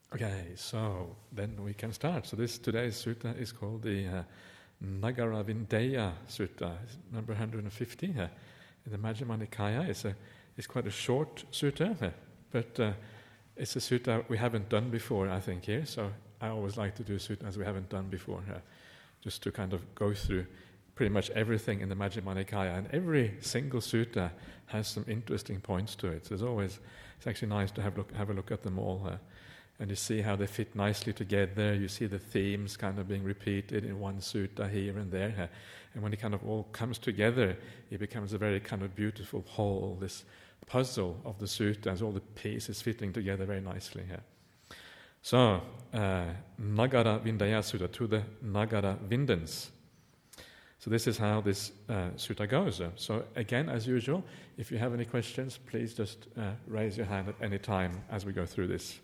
Okay, so then we can start. So today's sutta is called the Nagara Vindeya Sutta, number 150 in the Majjhima Nikaya. It's quite a short sutta, but it's a sutta we haven't done before, I think, here. So I always like to do suttas we haven't done before, just to kind of go through pretty much everything in the Majjhima Nikaya. And every single sutta has some interesting points to it. So it's actually nice to have a look at them all. And you see how they fit nicely together. You see the themes kind of being repeated in one sutta here and there. And when it kind of all comes together, it becomes a very kind of beautiful whole, this puzzle of the sutta, as all the pieces fitting together very nicely. So, Nagara Vindeya Sutta, to the Nagara Vindens. So this is how this sutta goes. So again, as usual, if you have any questions, please just raise your hand at any time as we go through this.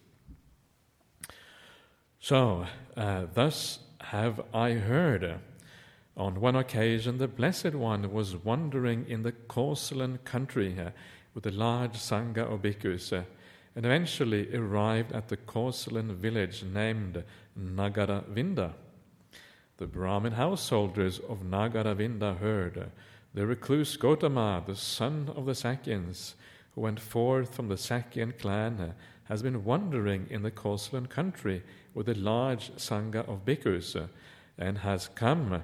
So, thus have I heard. On one occasion, the Blessed One was wandering in the Kosalan country with a large sangha of bhikkhus, and eventually arrived at the Kosalan village named Nagara Vinda. The Brahmin householders of Nagara Vinda heard the recluse Gotama, the son of the Sakyans, who went forth from the Sakyan clan, has been wandering in the Kosalan country with a large sangha of bhikkhus, and has come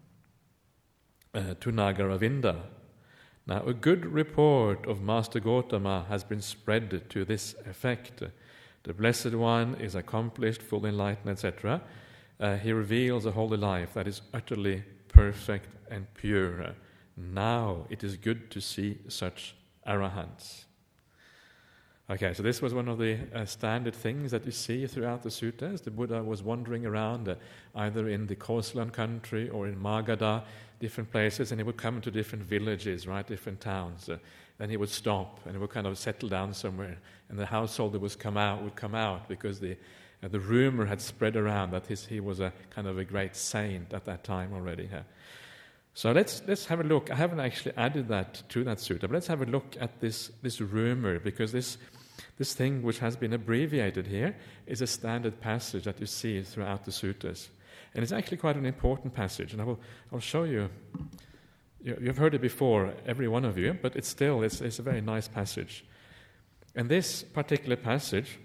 to Nagara Vinda. Now, a good report of Master Gotama has been spread to this effect. The Blessed One is accomplished, fully enlightened, etc. He reveals a holy life that is utterly perfect and pure. Now it is good to see such arahants. Okay, so this was one of the standard things that you see throughout the suttas. The Buddha was wandering around either in the Kosalan country or in Magadha, different places, and he would come to different villages, right, different towns. Then he would stop and he would kind of settle down somewhere, and the householder would come out because the rumor had spread around that he was a kind of a great saint at that time already. So let's have a look. I haven't actually added that to that sutta, but let's have a look at this rumor, because this thing which has been abbreviated here is a standard passage that you see throughout the suttas. And it's actually quite an important passage, and I'll show you. You've heard it before, every one of you, but it's a very nice passage. And this particular passage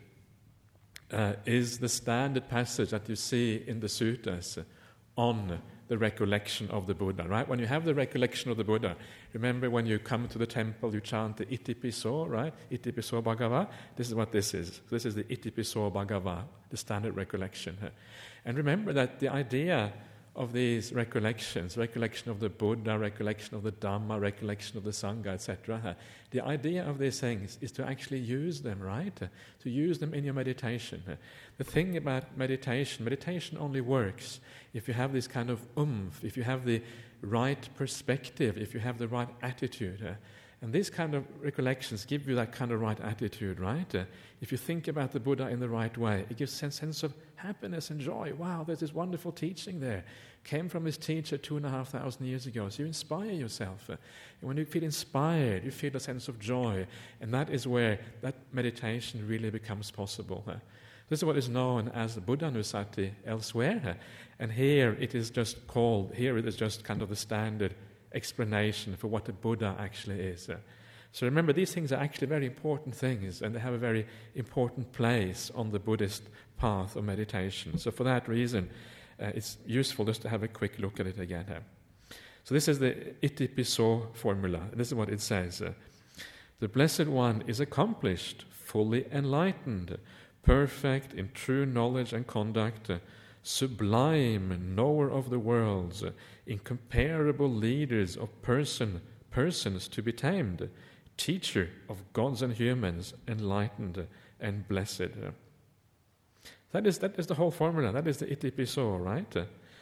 is the standard passage that you see in the suttas on the recollection of the Buddha, right? When you have the recollection of the Buddha, remember when you come to the temple, you chant the Itipiso, right? Itipiso Bhagava. This is what this is. This is the Itipiso Bhagava, the standard recollection. And remember that the idea of these recollection of the Buddha, recollection of the Dhamma, recollection of the Sangha, etc., the idea of these things is to actually use them, right? To use them in your meditation. The thing about meditation only works if you have this kind of if you have the right perspective, if you have the right attitude. And these kind of recollections give you that kind of right attitude, right? If you think about the Buddha in the right way, it gives a sense of happiness and joy. Wow, there's this wonderful teaching there. Came from his teacher 2,500 years ago. So you inspire yourself. And when you feel inspired, you feel a sense of joy. And that is where that meditation really becomes possible. This is what is known as the Buddhanussati elsewhere. And here it is just kind of the standard explanation for what the Buddha actually is. So remember, these things are actually very important things, and they have a very important place on the Buddhist path of meditation. So for that reason, it's useful just to have a quick look at it again here. So this is the Itipiso formula. This is what it says. The Blessed One is accomplished, fully enlightened, perfect in true knowledge and conduct, sublime knower of the worlds, incomparable leaders of persons to be tamed, teacher of gods and humans, enlightened and blessed. That is the whole formula. That is the Itipiso, right?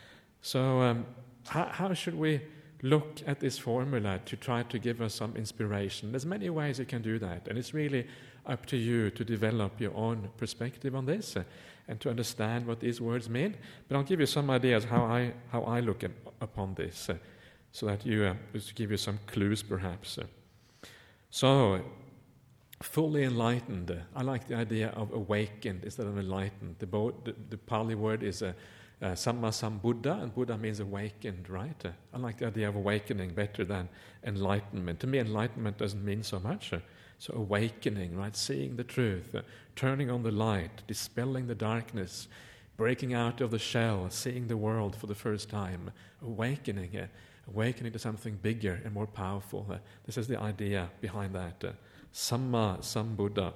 So how should we look at this formula to try to give us some inspiration? There's many ways you can do that, and it's really up to you to develop your own perspective on this and to understand what these words mean. But I'll give you some ideas how I look upon this, so that just to give you some clues, perhaps. So fully enlightened. I like the idea of awakened instead of enlightened. The Pali word is Samma Sambuddha, and Buddha means awakened, right? I like the idea of awakening better than enlightenment. To me, enlightenment doesn't mean so much. So awakening, right? Seeing the truth, turning on the light, dispelling the darkness, breaking out of the shell, seeing the world for the first time, awakening to something bigger and more powerful. This is the idea behind that. Samma Sambuddha.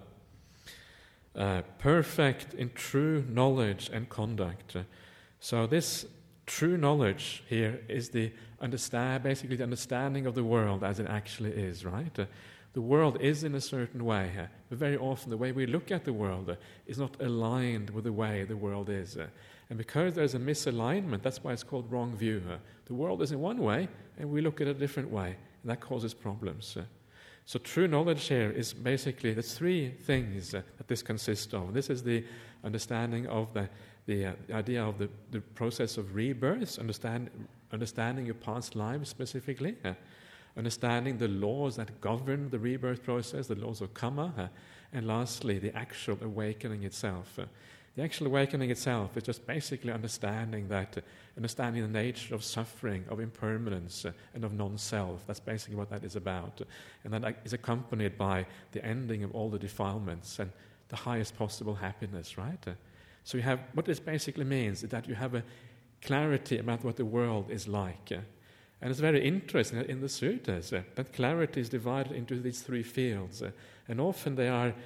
Perfect in true knowledge and conduct. So this true knowledge here is basically the understanding of the world as it actually is, right? The world is in a certain way, but very often the way we look at the world is not aligned with the way the world is. And because there's a misalignment, that's why it's called wrong view. The world is in one way, and we look at it a different way, and that causes problems. So true knowledge here is basically the three things that this consists of. This is the understanding of the idea of the process of rebirth, understanding your past lives specifically, understanding the laws that govern the rebirth process, the laws of karma, and lastly, the actual awakening itself. The actual awakening itself is just basically understanding the nature of suffering, of impermanence, and of non-self. That's basically what that is about. And that is accompanied by the ending of all the defilements and the highest possible happiness, right? So you have, what this basically means is that you have a clarity about what the world is like. And it's very interesting in the sutras that clarity is divided into these three fields. And often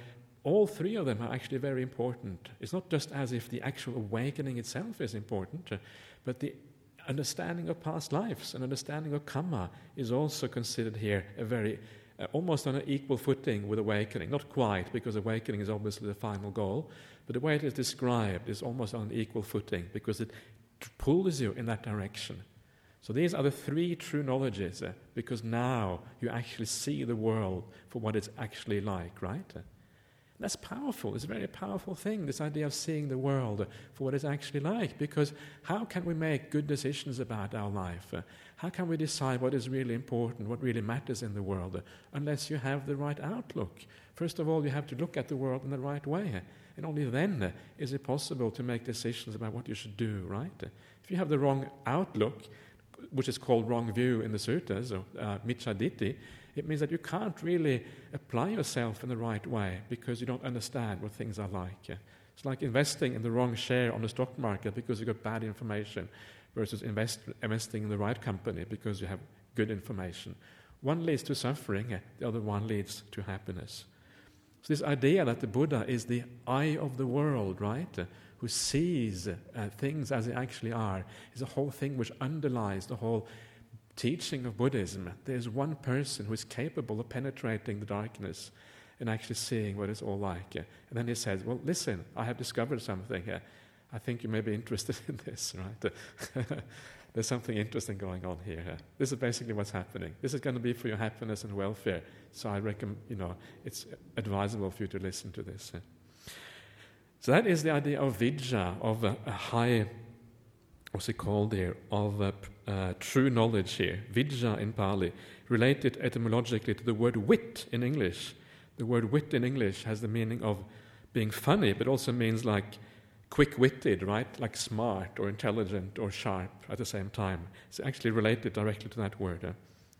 all three of them are actually very important. It's not just as if the actual awakening itself is important, but the understanding of past lives and understanding of karma is also considered here a very almost on an equal footing with awakening. Not quite, because awakening is obviously the final goal, but the way it is described is almost on an equal footing because it pulls you in that direction. So these are the three true knowledges, because now you actually see the world for what it's actually like, right? That's powerful. It's a very powerful thing, this idea of seeing the world for what it's actually like, because how can we make good decisions about our life? How can we decide what is really important, what really matters in the world, unless you have the right outlook? First of all, you have to look at the world in the right way, and only then is it possible to make decisions about what you should do, right? If you have the wrong outlook, which is called wrong view in the sutras, or micchaditthi, it means that you can't really apply yourself in the right way because you don't understand what things are like. It's like investing in the wrong share on the stock market because you got bad information versus investing in the right company because you have good information. One leads to suffering, the other one leads to happiness. So this idea that the Buddha is the eye of the world, right, who sees things as they actually are, is a whole thing which underlies the whole teaching of Buddhism. There's one person who is capable of penetrating the darkness and actually seeing what it's all like. And then he says, well, listen, I have discovered something here. I think you may be interested in this, right? There's something interesting going on here. This is basically what's happening. This is going to be for your happiness and welfare. So I reckon, it's advisable for you to listen to this. So that is the idea of vidya, of a high, what's it called here, of true knowledge here. Vidya in Pali, related etymologically to the word wit in English. The word wit in English has the meaning of being funny, but also means like quick-witted, right? Like smart or intelligent or sharp at the same time. It's actually related directly to that word.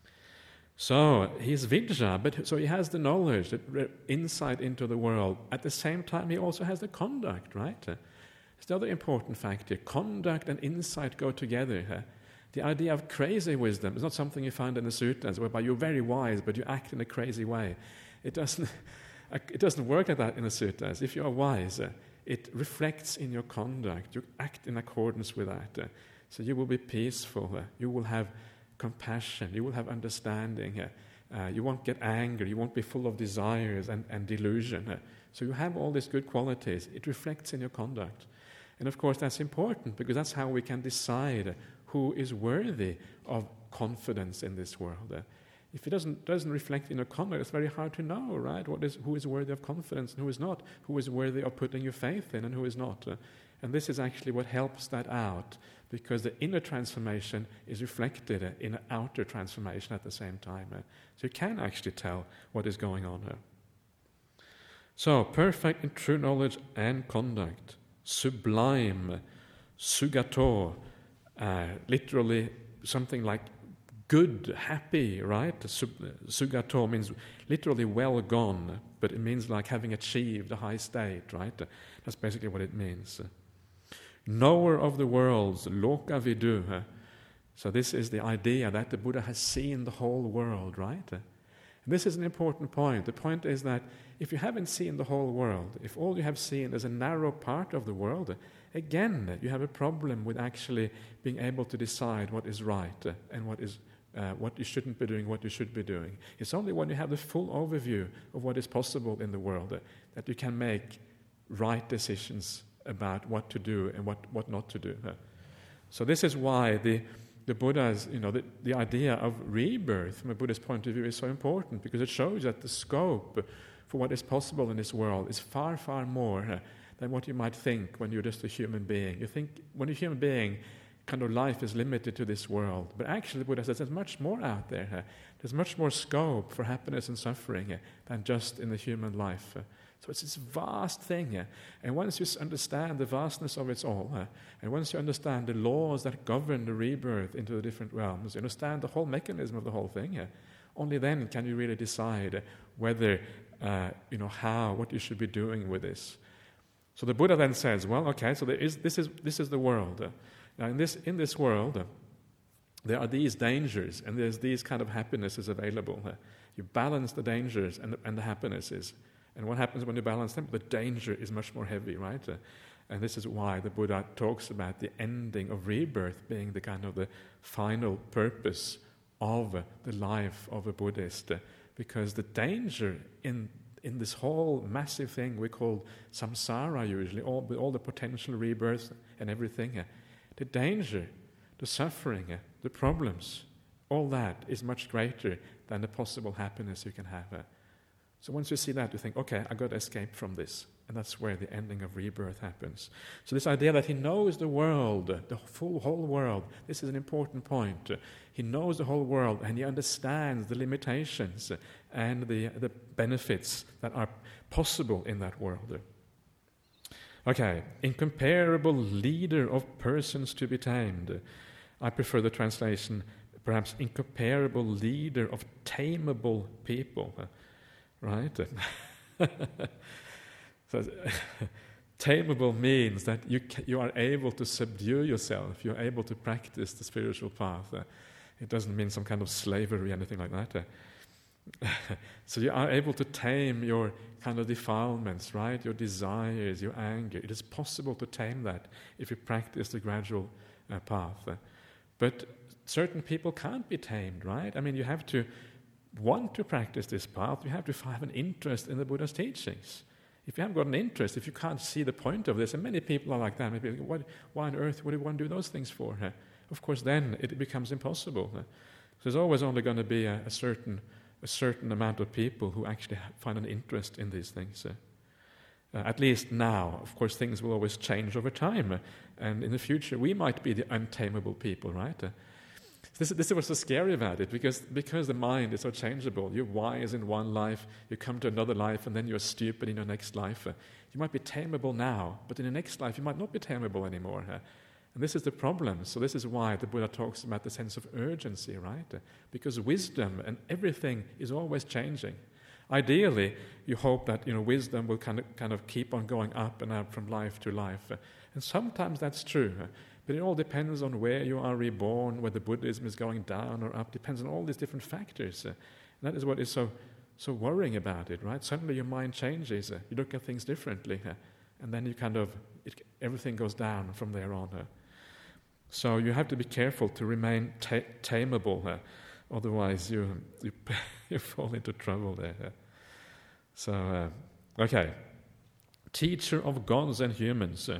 So he's vidya, so he has the knowledge, the insight into the world. At the same time, he also has the conduct, right? It's the other important factor. Conduct and insight go together. The idea of crazy wisdom is not something you find in the sutras, whereby you're very wise, but you act in a crazy way. It doesn't work like that in the sutras. If you are wise, it reflects in your conduct. You act in accordance with that. So you will be peaceful. You will have compassion. You will have understanding. You won't get angry. You won't be full of desires and delusion. So you have all these good qualities. It reflects in your conduct. And of course that's important because that's how we can decide who is worthy of confidence in this world. If it doesn't reflect in your conduct, it's very hard to know, right? Who is worthy of confidence and who is not? Who is worthy of putting your faith in and who is not? And this is actually what helps that out, because the inner transformation is reflected in an outer transformation at the same time. So you can actually tell what is going on here. So, perfect in true knowledge and conduct, sublime, sugato, literally something like good, happy, right? Sugato means literally well gone, but it means like having achieved a high state, right? That's basically what it means. Knower of the worlds, loka vidu. So this is the idea that the Buddha has seen the whole world, right? And this is an important point. The point is that if you haven't seen the whole world, if all you have seen is a narrow part of the world, again, you have a problem with actually being able to decide what is right and what you shouldn't be doing, what you should be doing. It's only when you have the full overview of what is possible in the world that you can make right decisions about what to do and what not to do. So this is why the Buddha's, the idea of rebirth from a Buddhist point of view is so important, because it shows that the scope for what is possible in this world is far, far more than what you might think when you're just a human being. You think when you're a human being, kind of life is limited to this world. But actually, the Buddha says there's much more out there. There's much more scope for happiness and suffering than just in the human life. So it's this vast thing. And once you understand the vastness of it all, and once you understand the laws that govern the rebirth into the different realms, you understand the whole mechanism of the whole thing, only then can you really decide whether, what you should be doing with this. So the Buddha then says, well, okay, so this is the world. Now, in this world, there are these dangers, and there's these kind of happinesses available. You balance the dangers and the happinesses. And what happens when you balance them? The danger is much more heavy, right? And this is why the Buddha talks about the ending of rebirth being the kind of the final purpose of the life of a Buddhist. Because the danger in this whole massive thing we call samsara usually, with all the potential rebirths and everything, the danger, the suffering, the problems, all that is much greater than the possible happiness you can have. So once you see that, you think, okay, I've got to escape from this. And that's where the ending of rebirth happens. So this idea that he knows the world, the whole world, this is an important point. He knows the whole world, and he understands the limitations and the benefits that are possible in that world. Okay, incomparable leader of persons to be tamed. I prefer the translation, perhaps incomparable leader of tameable people. Right? So, tameable means that you are able to subdue yourself, you're able to practice the spiritual path. It doesn't mean some kind of slavery or anything like that. So you are able to tame your kind of defilements, right? Your desires, your anger. It is possible to tame that if you practice the gradual path. But certain people can't be tamed, right? I mean, you have to want to practice this path, you have to have an interest in the Buddha's teachings. If you haven't got an interest, if you can't see the point of this, and many people are like that, maybe why on earth would you want to do those things for? Of course, then it becomes impossible. So there's always only going to be a certain amount of people who actually find an interest in these things. At least now, of course, things will always change over time, and in the future we might be the untamable people, right? This is what's so scary about it, because the mind is so changeable. You're wise in one life, you come to another life, and then you're stupid in your next life. You might be tameable now, but in the next life you might not be tameable anymore. And this is the problem. So this is why the Buddha talks about the sense of urgency, right? Because wisdom and everything is always changing. Ideally, you hope that wisdom will kind of keep on going up and up from life to life. And sometimes that's true. But it all depends on where you are reborn, whether Buddhism is going down or up. Depends on all these different factors. And that is what is so worrying about it, right? Suddenly your mind changes. You look at things differently. And then you everything goes down from there on. So you have to be careful to remain tameable. Otherwise you fall into trouble there. So, okay. Teacher of gods and humans.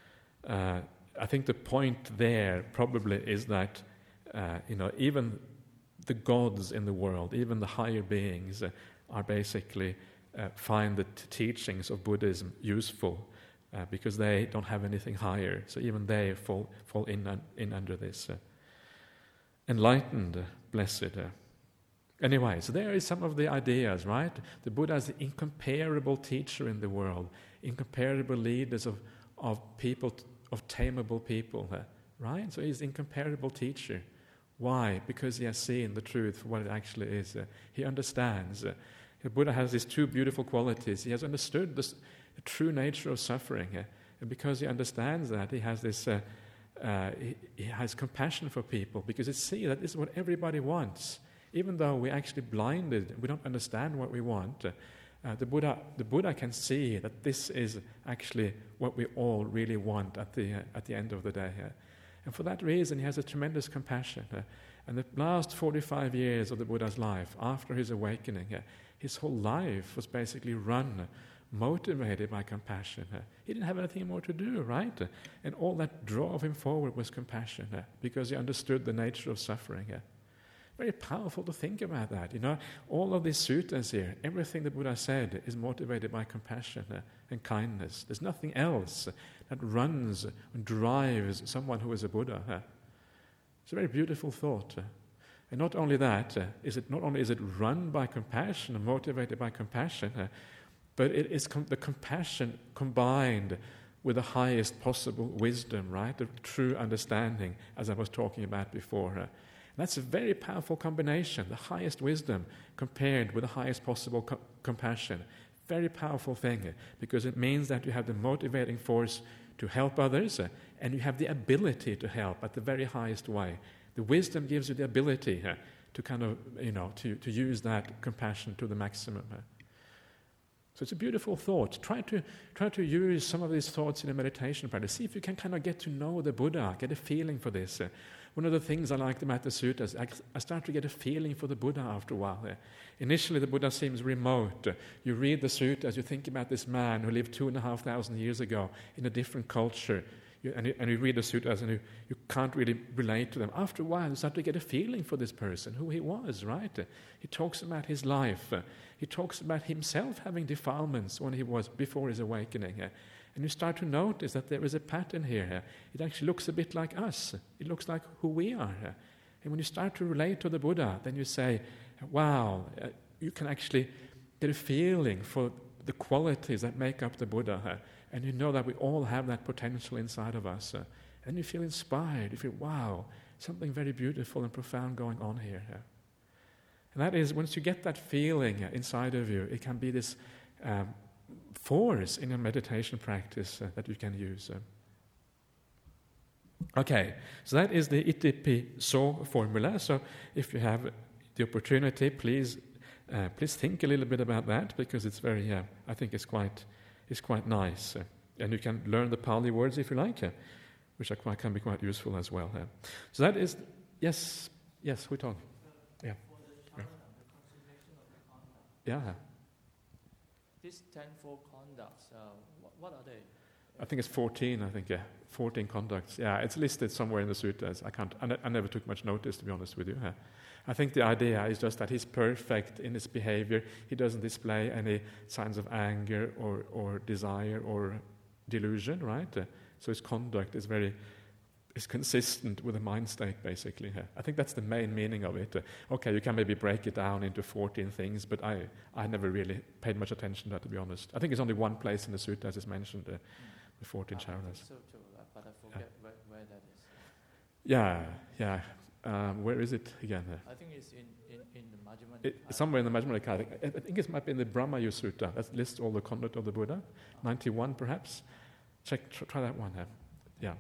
I think the point there probably is that, even the gods in the world, even the higher beings, are basically find the teachings of Buddhism useful because they don't have anything higher. So even they fall in under this. Enlightened, blessed. Anyway, so there is some of the ideas, right? The Buddha is the incomparable teacher in the world, incomparable leaders of people, of tameable people, right? So he's the incomparable teacher. Why? Because he has seen the truth for what it actually is. He understands. The Buddha has these two beautiful qualities. He has understood the true nature of suffering, and because he understands that, he has this. He has compassion for people because he sees that this is what everybody wants. Even though we're actually blinded, we don't understand what we want. The Buddha can see that this is actually what we all really want at the end of the day. And for that reason, he has a tremendous compassion. And the last 45 years of the Buddha's life, after his awakening, his whole life was basically run, motivated by compassion. He didn't have anything more to do, right? And all that drove him forward was compassion, because he understood the nature of suffering. Very powerful to think about that. All of these suttas here, everything the Buddha said is motivated by compassion and kindness. There's nothing else that runs and drives someone who is a Buddha. It's a very beautiful thought. And not only that, not only is it run by compassion and motivated by compassion, but it is the compassion combined with the highest possible wisdom, right? The true understanding, as I was talking about before. That's a very powerful combination, the highest wisdom compared with the highest possible compassion. Very powerful thing, because it means that you have the motivating force to help others, and you have the ability to help at the very highest way. The wisdom gives you the ability to kind of, to use that compassion to the maximum. So it's a beautiful thought. Try to use some of these thoughts in a meditation practice. See if you can kind of get to know the Buddha, get a feeling for this. One of the things I liked about the suttas, I start to get a feeling for the Buddha after a while. Initially, the Buddha seems remote. You read the suttas, you think about this man who lived 2,500 years ago in a different culture. And you read the suttas and you can't really relate to them. After a while, you start to get a feeling for this person, who he was, right? He talks about his life. He talks about himself having defilements when he was before his awakening. And you start to notice that there is a pattern here. It actually looks a bit like us. It looks like who we are. And when you start to relate to the Buddha, then you say, wow, you can actually get a feeling for the qualities that make up the Buddha. And you know that we all have that potential inside of us. And you feel inspired. You feel, wow, something very beautiful and profound going on here. And that is, once you get that feeling inside of you, it can be this force in your meditation practice that you can use. Okay, so that is the Iti Piso formula. So if you have the opportunity, please think a little bit about that, because it's very, I think it's quite nice. And you can learn the Pali words if you like, which can be quite useful as well. So that is, yes, we talk. Yeah. Yeah. These 10-fold conducts, what are they? I think it's 14, 14 conducts. Yeah, it's listed somewhere in the suttas. I never took much notice, to be honest with you. I think the idea is just that he's perfect in his behavior. He doesn't display any signs of anger or desire or delusion, right? So his conduct is consistent with the mind state, basically. I think that's the main meaning of it. Okay, you can maybe break it down into 14 things, but I never really paid much attention to that, to be honed. I think it's only one place in the suttas is mentioned, the 14 charanas. So too, but I forget where that is. Yeah. Where is it again? I think it's in the Majjhima Nikaya. Somewhere in the Majjhima Nikaya. I think it might be in the Brahmayu Sutta. That lists all the conduct of the Buddha. 91, perhaps. Try that one. Yeah.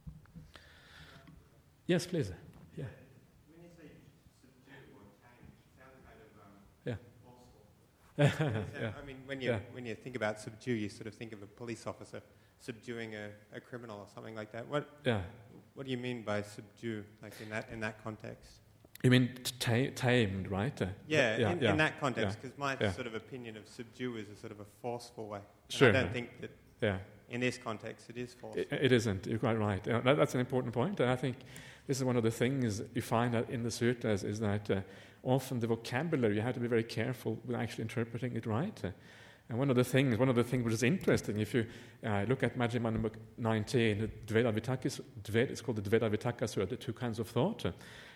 Yes, please. Yeah. When you say subdue or tame, it sounds kind of forceful. Yeah. I mean, when you think about subdue, you sort of think of a police officer subduing a criminal or something like that. What do you mean by subdue, like in that context? You mean tamed, right? In that context, because my sort of opinion of subdue is a sort of a forceful way. And sure. I don't think that in this context it is forceful. It isn't. You're quite right. That's an important point. And I think this is one of the things you find out in the suttas is that often the vocabulary, you have to be very careful with actually interpreting it right. And one of the things which is interesting, if you look at Majjhima number 19, it's called the Dveda Vitakka Sutta, the two kinds of thought.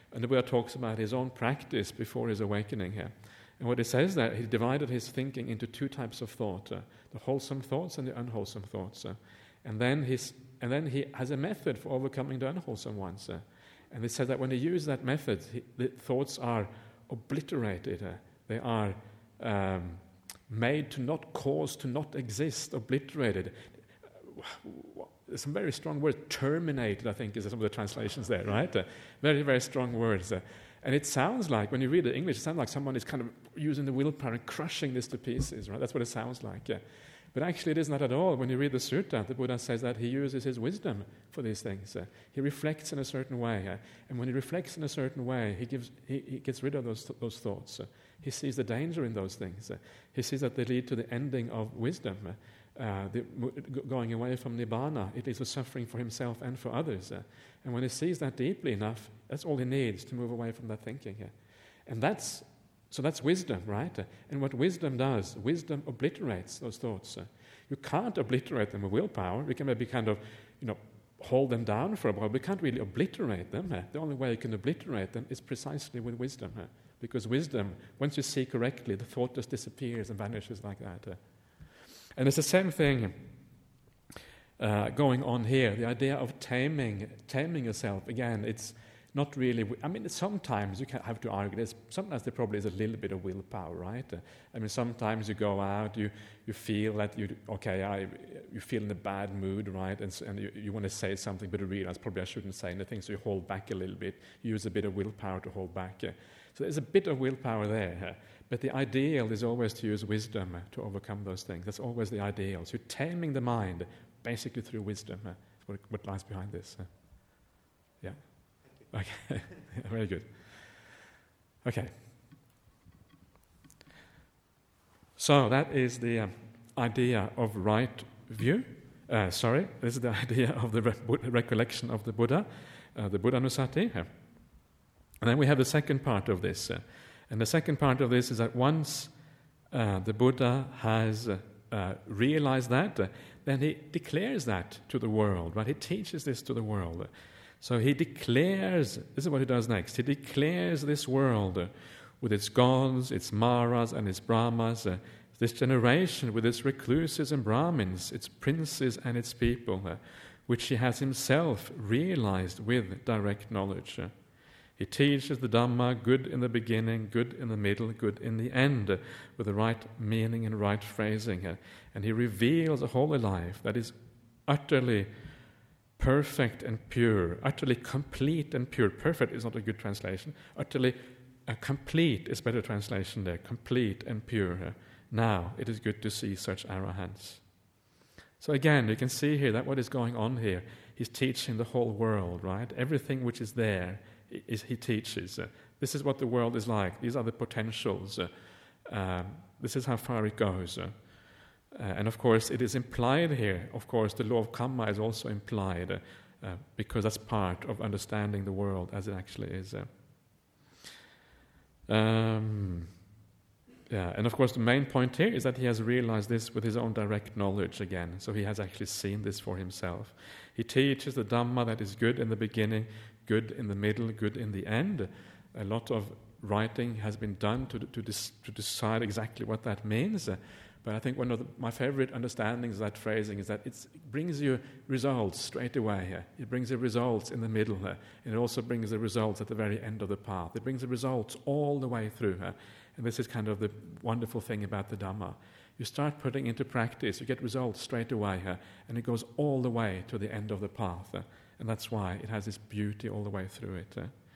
And the Buddha talks about his own practice before his awakening here. And what he says there, he divided his thinking into two types of thought, the wholesome thoughts and the unwholesome thoughts. And then he has a method for overcoming the unwholesome ones. And he says that when he uses that method, the thoughts are obliterated. They are made to not cause, to not exist, obliterated. Some very strong words. Terminated, I think, is some of the translations there, right? Very, very strong words. And it sounds like, when you read the English, it sounds like someone is kind of using the willpower and crushing this to pieces, right? That's what it sounds like, yeah. But actually it is not at all. When you read the sutta, the Buddha says that he uses his wisdom for these things. He reflects in a certain way. And when he reflects in a certain way, he gets rid of those thoughts. He sees the danger in those things. He sees that they lead to the ending of wisdom. Going away from Nibbana, it is a suffering for himself and for others. And when he sees that deeply enough, that's all he needs to move away from that thinking. And that's wisdom, right? And what wisdom does, wisdom obliterates those thoughts. You can't obliterate them with willpower. We can maybe kind of, hold them down for a while. We can't really obliterate them. The only way you can obliterate them is precisely with wisdom. Because wisdom, once you see correctly, the thought just disappears and vanishes like that. And it's the same thing going on here. The idea of taming yourself. Again, it's not really. Sometimes you can have to argue this. Sometimes there probably is a little bit of willpower, right? Sometimes you go out, you feel that you feel in a bad mood, right? And you want to say something, but you realize probably I shouldn't say anything, so you hold back a little bit. You use a bit of willpower to hold back. So there's a bit of willpower there. But the ideal is always to use wisdom to overcome those things. That's always the ideal. So taming the mind, basically through wisdom, what lies behind this. Yeah. Okay. Very good. Okay. So that is the idea of right view. This is the idea of the recollection of the Buddha, the Buddhanussati. And then we have the second part of this. And the second part of this is that once the Buddha has realized that, then he declares that to the world, right? He teaches this to the world. So he declares, this is what he does next, he declares this world with its gods, its maras and its brahmas, this generation with its recluses and brahmins, its princes and its people, which he has himself realized with direct knowledge. He teaches the Dhamma, good in the beginning, good in the middle, good in the end, with the right meaning and right phrasing. And he reveals a holy life that is utterly perfect and pure, utterly complete and pure. Perfect is not a good translation. Utterly complete is better translation there, complete and pure. Now it is good to see such arahants. So again, you can see here that what is going on here, he's teaching the whole world, right? Everything which is there, he teaches. This is what the world is like. These are the potentials. This is how far it goes. And of course, it is implied here. Of course, the law of karma is also implied because that's part of understanding the world as it actually is. And of course, the main point here is that he has realized this with his own direct knowledge again. So he has actually seen this for himself. He teaches the Dhamma that is good in the beginning, good in the middle, good in the end. A lot of writing has been done to decide exactly what that means. But I think one of my favorite understandings of that phrasing is that it brings you results straight away. It brings you results in the middle, and it also brings the results at the very end of the path. It brings the results all the way through. And this is kind of the wonderful thing about the Dhamma. You start putting into practice, you get results straight away, and it goes all the way to the end of the path. And that's why it has this beauty all the way through it.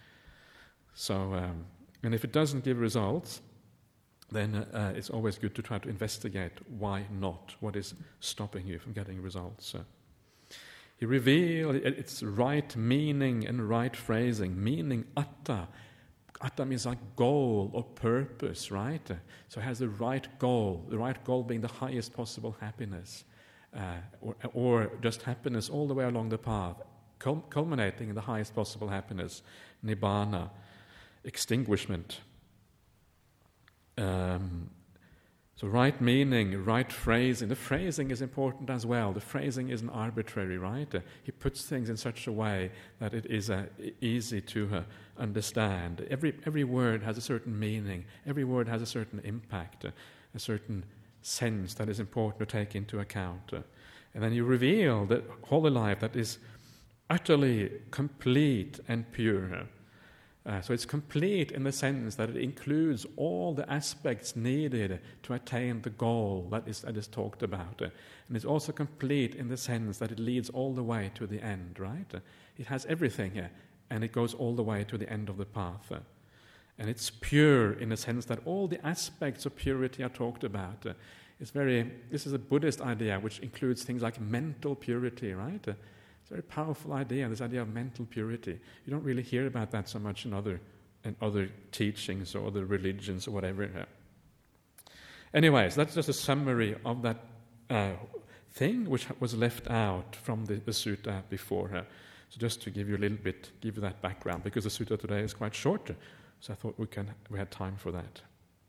And if it doesn't give results, then it's always good to try to investigate why not, what is stopping you from getting results. He revealed its right meaning and right phrasing, meaning atta. Atta means like goal or purpose, right? So it has the right goal being the highest possible happiness, or just happiness all the way along the path, culminating in the highest possible happiness, nibbana, extinguishment. So right meaning, right phrasing. The phrasing is important as well. The phrasing isn't arbitrary, right? He puts things in such a way that it is easy to understand. Every word has a certain meaning. Every word has a certain impact, a certain sense that is important to take into account. And then you reveal the holy life that is utterly complete and pure. So it's complete in the sense that it includes all the aspects needed to attain the goal that is talked about. And it's also complete in the sense that it leads all the way to the end, right? It has everything here, and it goes all the way to the end of the path. And it's pure in the sense that all the aspects of purity are talked about. This is a Buddhist idea which includes things like mental purity, right? It's a very powerful idea, this idea of mental purity. You don't really hear about that so much in other teachings or other religions or whatever. Anyways, that's just a summary of that thing which was left out from the sutta before. So just to give you that background, because the sutta today is quite short, so I thought we had time for that.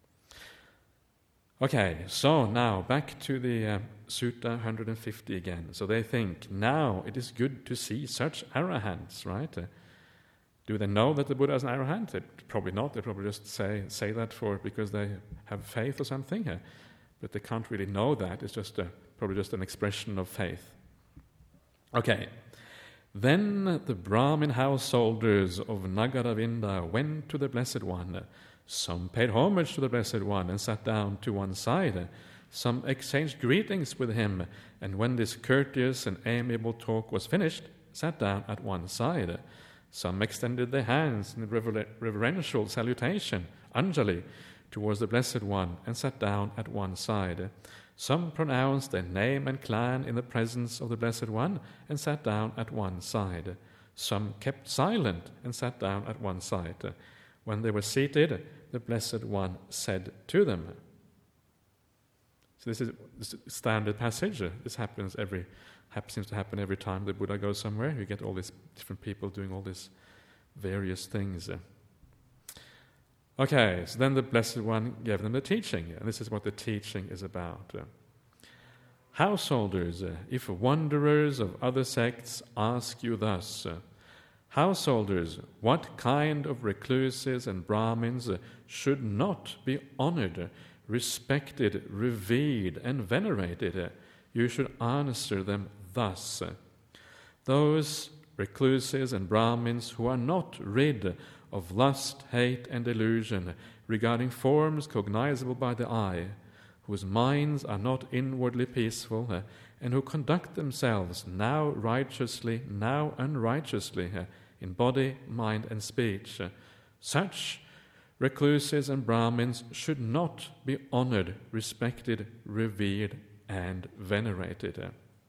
Okay, so now back to the Sutta 150 again. So they think, now it is good to see such arahants, right? Do they know that the Buddha is an arahant? Probably not. They probably just say that because they have faith or something. But they can't really know that. It's just probably just an expression of faith. Okay. Then the Brahmin householders of Nagaravinda went to the Blessed One. Some paid homage to the Blessed One and sat down to one side. Some exchanged greetings with him, and when this courteous and amiable talk was finished, sat down at one side. Some extended their hands in reverential salutation, Anjali, towards the Blessed One and sat down at one side. Some pronounced their name and clan in the presence of the Blessed One and sat down at one side. Some kept silent and sat down at one side. When they were seated, the Blessed One said to them. So this is a standard passage. This seems to happen every time the Buddha goes somewhere. You get all these different people doing all these various things. Okay, so then the Blessed One gave them the teaching, and this is what the teaching is about. Householders, if wanderers of other sects ask you thus, householders, what kind of recluses and Brahmins should not be honored, respected, revered, and venerated? You should answer them thus. Those recluses and Brahmins who are not rid of lust, hate, and delusion regarding forms cognizable by the eye, whose minds are not inwardly peaceful, and who conduct themselves now righteously, now unrighteously, in body, mind, and speech. Such recluses and Brahmins should not be honored, respected, revered, and venerated.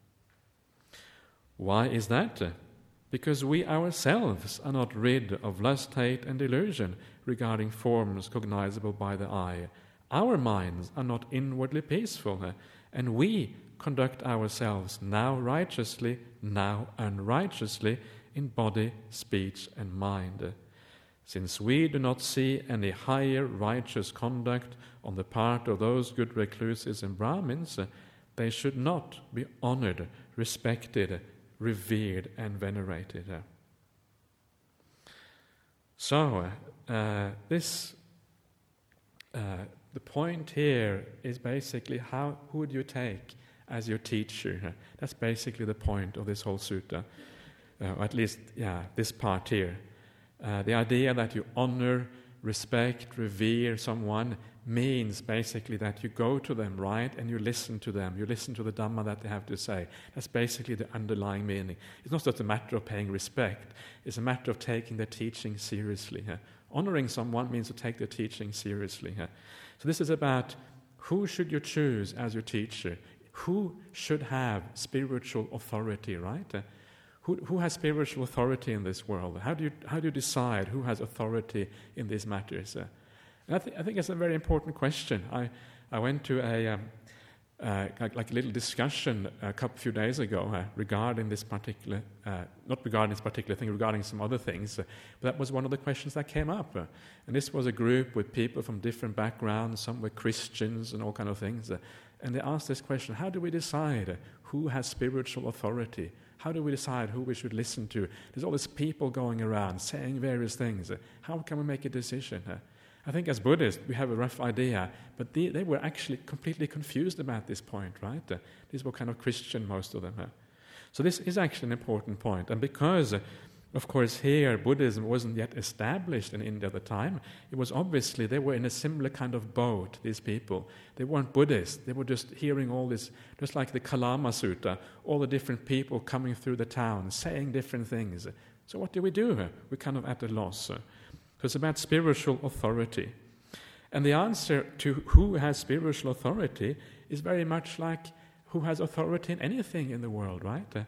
Why is that? Because we ourselves are not rid of lust, hate, and delusion regarding forms cognizable by the eye. Our minds are not inwardly peaceful, and we conduct ourselves now righteously, now unrighteously, in body, speech, and mind. Since we do not see any higher righteous conduct on the part of those good recluses and Brahmins, they should not be honored, respected, revered, and venerated. So, the point here is basically who would you take as your teacher? That's basically the point of this whole sutta, or at least, this part here. The idea that you honor, respect, revere someone means basically that you go to them, right, and you listen to them. You listen to the Dhamma that they have to say. That's basically the underlying meaning. It's not just a matter of paying respect. It's a matter of taking their teaching seriously. Honoring someone means to take their teaching seriously. So this is about who should you choose as your teacher? Who should have spiritual authority, right? Who has spiritual authority in this world? How do you decide who has authority in these matters? And I think it's a very important question. I went to like a little discussion a few days ago regarding this particular, not regarding this particular thing, regarding some other things. But that was one of the questions that came up. And this was a group with people from different backgrounds. Some were Christians and all kind of things. And they asked this question: how do we decide who has spiritual authority? How do we decide who we should listen to? There's all these people going around saying various things. How can we make a decision? I think as Buddhists, we have a rough idea, but they were actually completely confused about this point, right? These were kind of Christian, most of them. So this is actually an important point. And because, of course, here Buddhism wasn't yet established in India at the time, it was obviously they were in a similar kind of boat, these people. They weren't Buddhists. They were just hearing all this, just like the Kalama Sutta, all the different people coming through the town, saying different things. So what do? We're kind of at a loss. So it's about spiritual authority. And the answer to who has spiritual authority is very much like who has authority in anything in the world, right?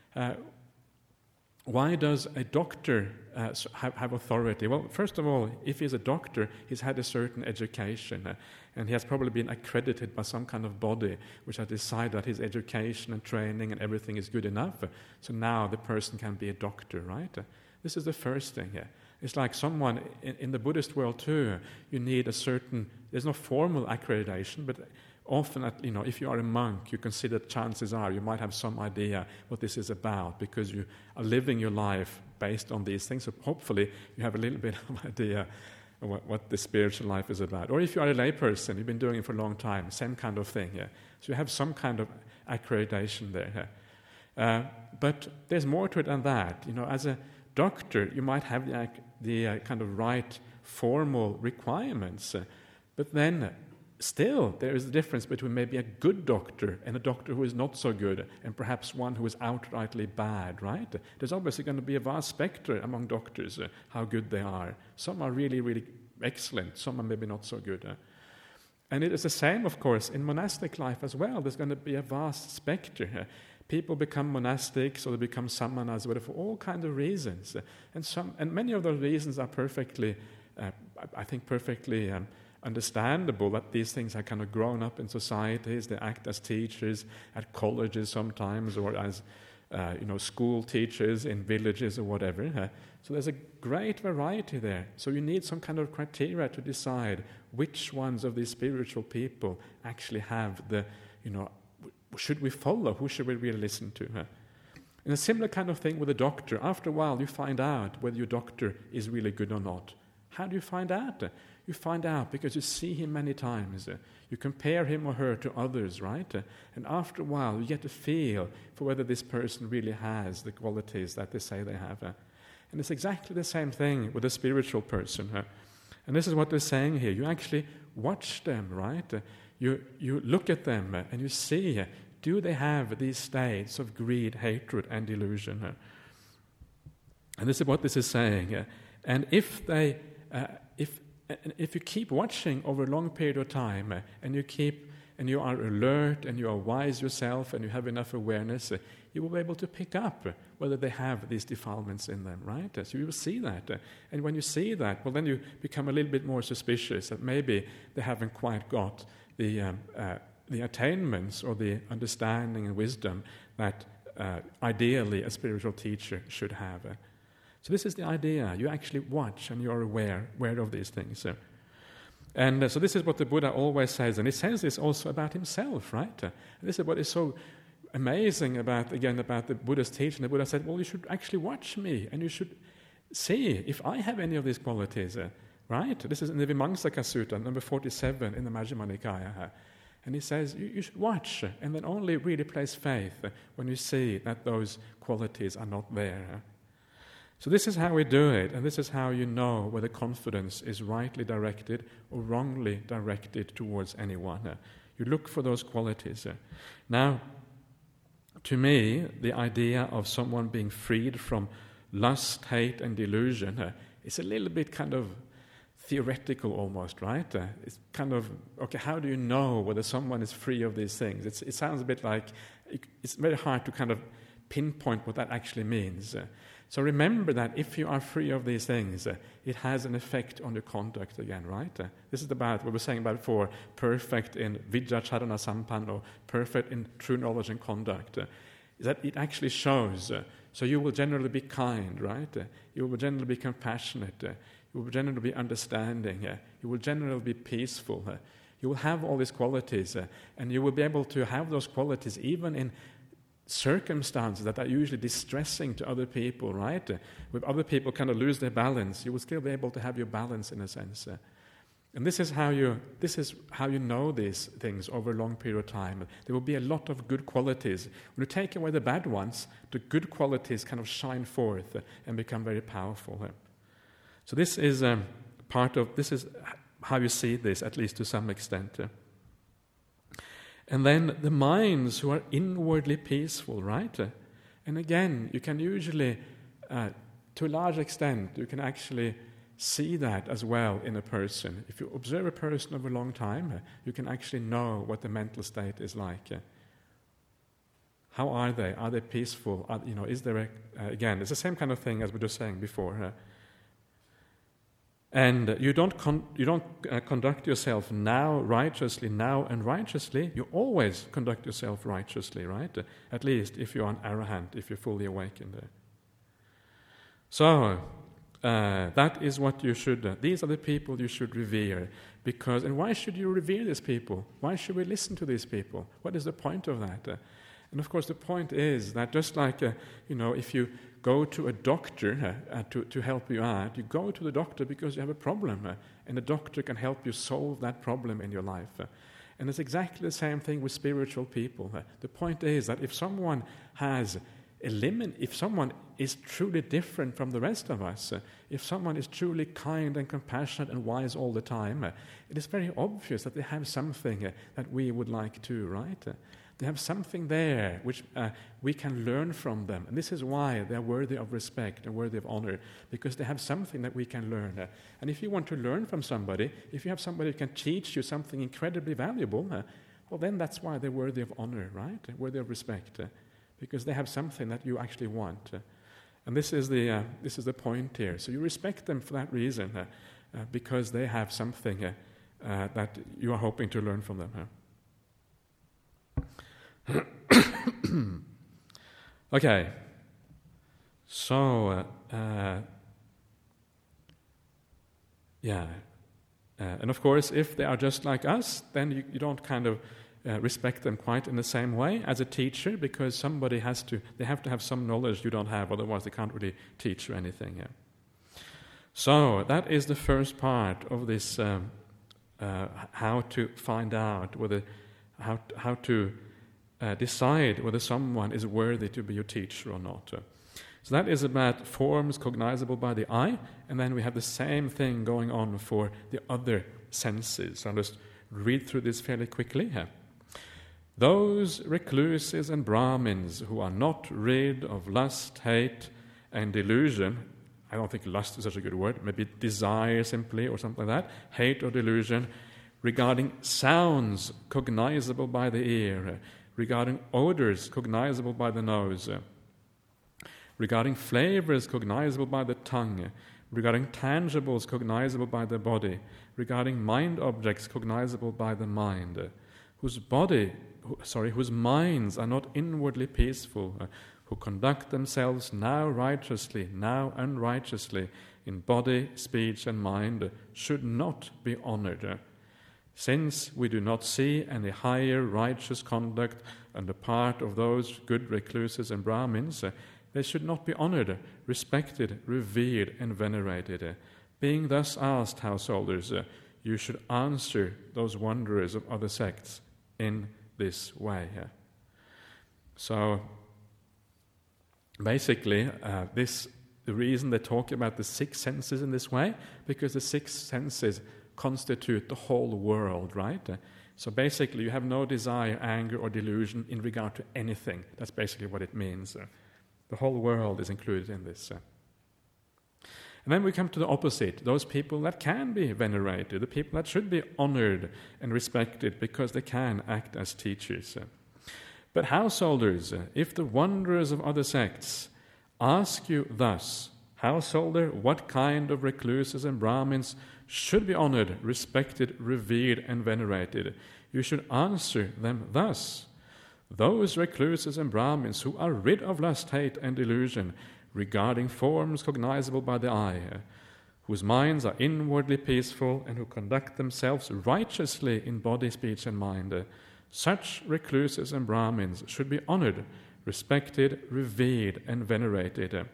Why does a doctor have authority? Well, first of all, if he's a doctor, he's had a certain education, and he has probably been accredited by some kind of body which has decided that his education and training and everything is good enough, so now the person can be a doctor, right? This is the first thing here. It's like someone in the Buddhist world too, you need a certain, there's no formal accreditation, but often, if you are a monk, you consider chances are you might have some idea what this is about because you are living your life based on these things. So hopefully you have a little bit of idea of what the spiritual life is about. Or if you are a layperson, you've been doing it for a long time, same kind of thing. Yeah. So you have some kind of accreditation there. But there's more to it than that. As a doctor, you might have the kind of right formal requirements, but then still there is a difference between maybe a good doctor and a doctor who is not so good, and perhaps one who is outrightly bad, right? There's obviously going to be a vast spectrum among doctors, how good they are. Some are really, really excellent, some are maybe not so good. And it is the same, of course, in monastic life as well. There's going to be a vast spectrum. People become monastics or they become samanas, whatever, for all kinds of reasons. And many of those reasons are perfectly understandable, that these things are kind of grown up in societies. They act as teachers at colleges sometimes, or as school teachers in villages or whatever. So there's a great variety there. So you need some kind of criteria to decide which ones of these spiritual people actually have the, should we follow? Who should we really listen to? And a similar kind of thing with a doctor. After a while, you find out whether your doctor is really good or not. How do you find out? You find out because you see him many times. You compare him or her to others, right? And after a while, you get a feel for whether this person really has the qualities that they say they have. And it's exactly the same thing with a spiritual person. And this is what they're saying here. You actually watch them, right? You look at them and you see, do they have these states of greed, hatred, and delusion? And this is what this is saying. And if you keep watching over a long period of time, and you are alert and you are wise yourself and you have enough awareness, you will be able to pick up whether they have these defilements in them, right? So you will see that. And when you see that, well, then you become a little bit more suspicious that maybe they haven't quite got the attainments or the understanding and wisdom that ideally a spiritual teacher should have. So this is the idea. You actually watch and you are aware of these things. And so this is what the Buddha always says, and he says this also about himself, right? And this is what is so amazing about the Buddha's teaching. The Buddha said, well, you should actually watch me, and you should see if I have any of these qualities, right? This is in the Vimamsaka Sutta, number 47 in the Majjhima Nikaya. And he says, you should watch, and then only really place faith when you see that those qualities are not there. So this is how we do it, and this is how you know whether confidence is rightly directed or wrongly directed towards anyone. You look for those qualities. Now, to me, the idea of someone being freed from lust, hate, and delusion is a little bit kind of theoretical almost, right? It's kind of, okay, how do you know whether someone is free of these things? It sounds a bit like, it's very hard to kind of pinpoint what that actually means. So remember that if you are free of these things, it has an effect on your conduct again, right? This is about what we were saying about before, perfect in vidya charana sampanno, perfect in true knowledge and conduct. Is that it actually shows. So you will generally be kind, right? You will generally be compassionate. You will generally be understanding. You will generally be peaceful. You will have all these qualities, and you will be able to have those qualities even in circumstances that are usually distressing to other people, right? When other people kind of lose their balance, you will still be able to have your balance in a sense. And this is how you know these things over a long period of time. There will be a lot of good qualities. When you take away the bad ones, the good qualities kind of shine forth and become very powerful. So this is this is how you see this, at least to some extent. And then the minds who are inwardly peaceful, right? And again, you can usually, to a large extent, you can actually see that as well in a person. If you observe a person over a long time, you can actually know what the mental state is like. How are they? Are they peaceful? Is there again, it's the same kind of thing as we were just saying before. And you don't conduct yourself now righteously, you always conduct yourself righteously, right? At least if you're an arahant, if you're fully awakened. So, that is what you should, these are the people you should revere. And why should you revere these people? Why should we listen to these people? What is the point of that? And of course the point is that just like, if you go to a doctor to help you out, you go to the doctor because you have a problem, and the doctor can help you solve that problem in your life. And it's exactly the same thing with spiritual people. The point is that if someone if someone is truly different from the rest of us, if someone is truly kind and compassionate and wise all the time, it is very obvious that they have something that we would like too, right? They have something there which we can learn from them. And this is why they're worthy of respect and worthy of honor, because they have something that we can learn. And if you want to learn from somebody, if you have somebody who can teach you something incredibly valuable, well, then that's why they're worthy of honor, right? Worthy of respect, because they have something that you actually want. And this is the point here. So you respect them for that reason, because they have something that you are hoping to learn from them. Okay, so and of course, if they are just like us, then you don't kind of respect them quite in the same way as a teacher, because they have to have some knowledge you don't have, otherwise they can't really teach you anything. So that is the first part of this, how to find out how to decide whether someone is worthy to be your teacher or not. So that is about forms cognizable by the eye, and then we have the same thing going on for the other senses. So I'll just read through this fairly quickly. Those recluses and Brahmins who are not rid of lust, hate, and delusion, I don't think lust is such a good word, maybe desire simply or something like that, hate or delusion, regarding sounds cognizable by the ear, regarding odors cognizable by the nose, regarding flavors cognizable by the tongue, regarding tangibles cognizable by the body, regarding mind objects cognizable by the mind, whose minds are not inwardly peaceful, who conduct themselves now righteously, now unrighteously, in body, speech, and mind, should not be honored. Since we do not see any higher righteous conduct on the part of those good recluses and Brahmins, they should not be honored, respected, revered, and venerated. Being thus asked, householders, you should answer those wanderers of other sects in this way. So, basically, the reason they talk about the six senses in this way, because the six senses constitute the whole world, right? So basically, you have no desire, anger, or delusion in regard to anything. That's basically what it means. The whole world is included in this. And then we come to the opposite, those people that can be venerated, the people that should be honored and respected because they can act as teachers. But householders, if the wanderers of other sects ask you thus, householder, what kind of recluses and Brahmins should be honored, respected, revered, and venerated, you should answer them thus: those recluses and Brahmins who are rid of lust, hate, and delusion regarding forms cognizable by the eye, whose minds are inwardly peaceful and who conduct themselves righteously in body, speech, and mind. Such recluses and Brahmins should be honored, respected, revered, and venerated.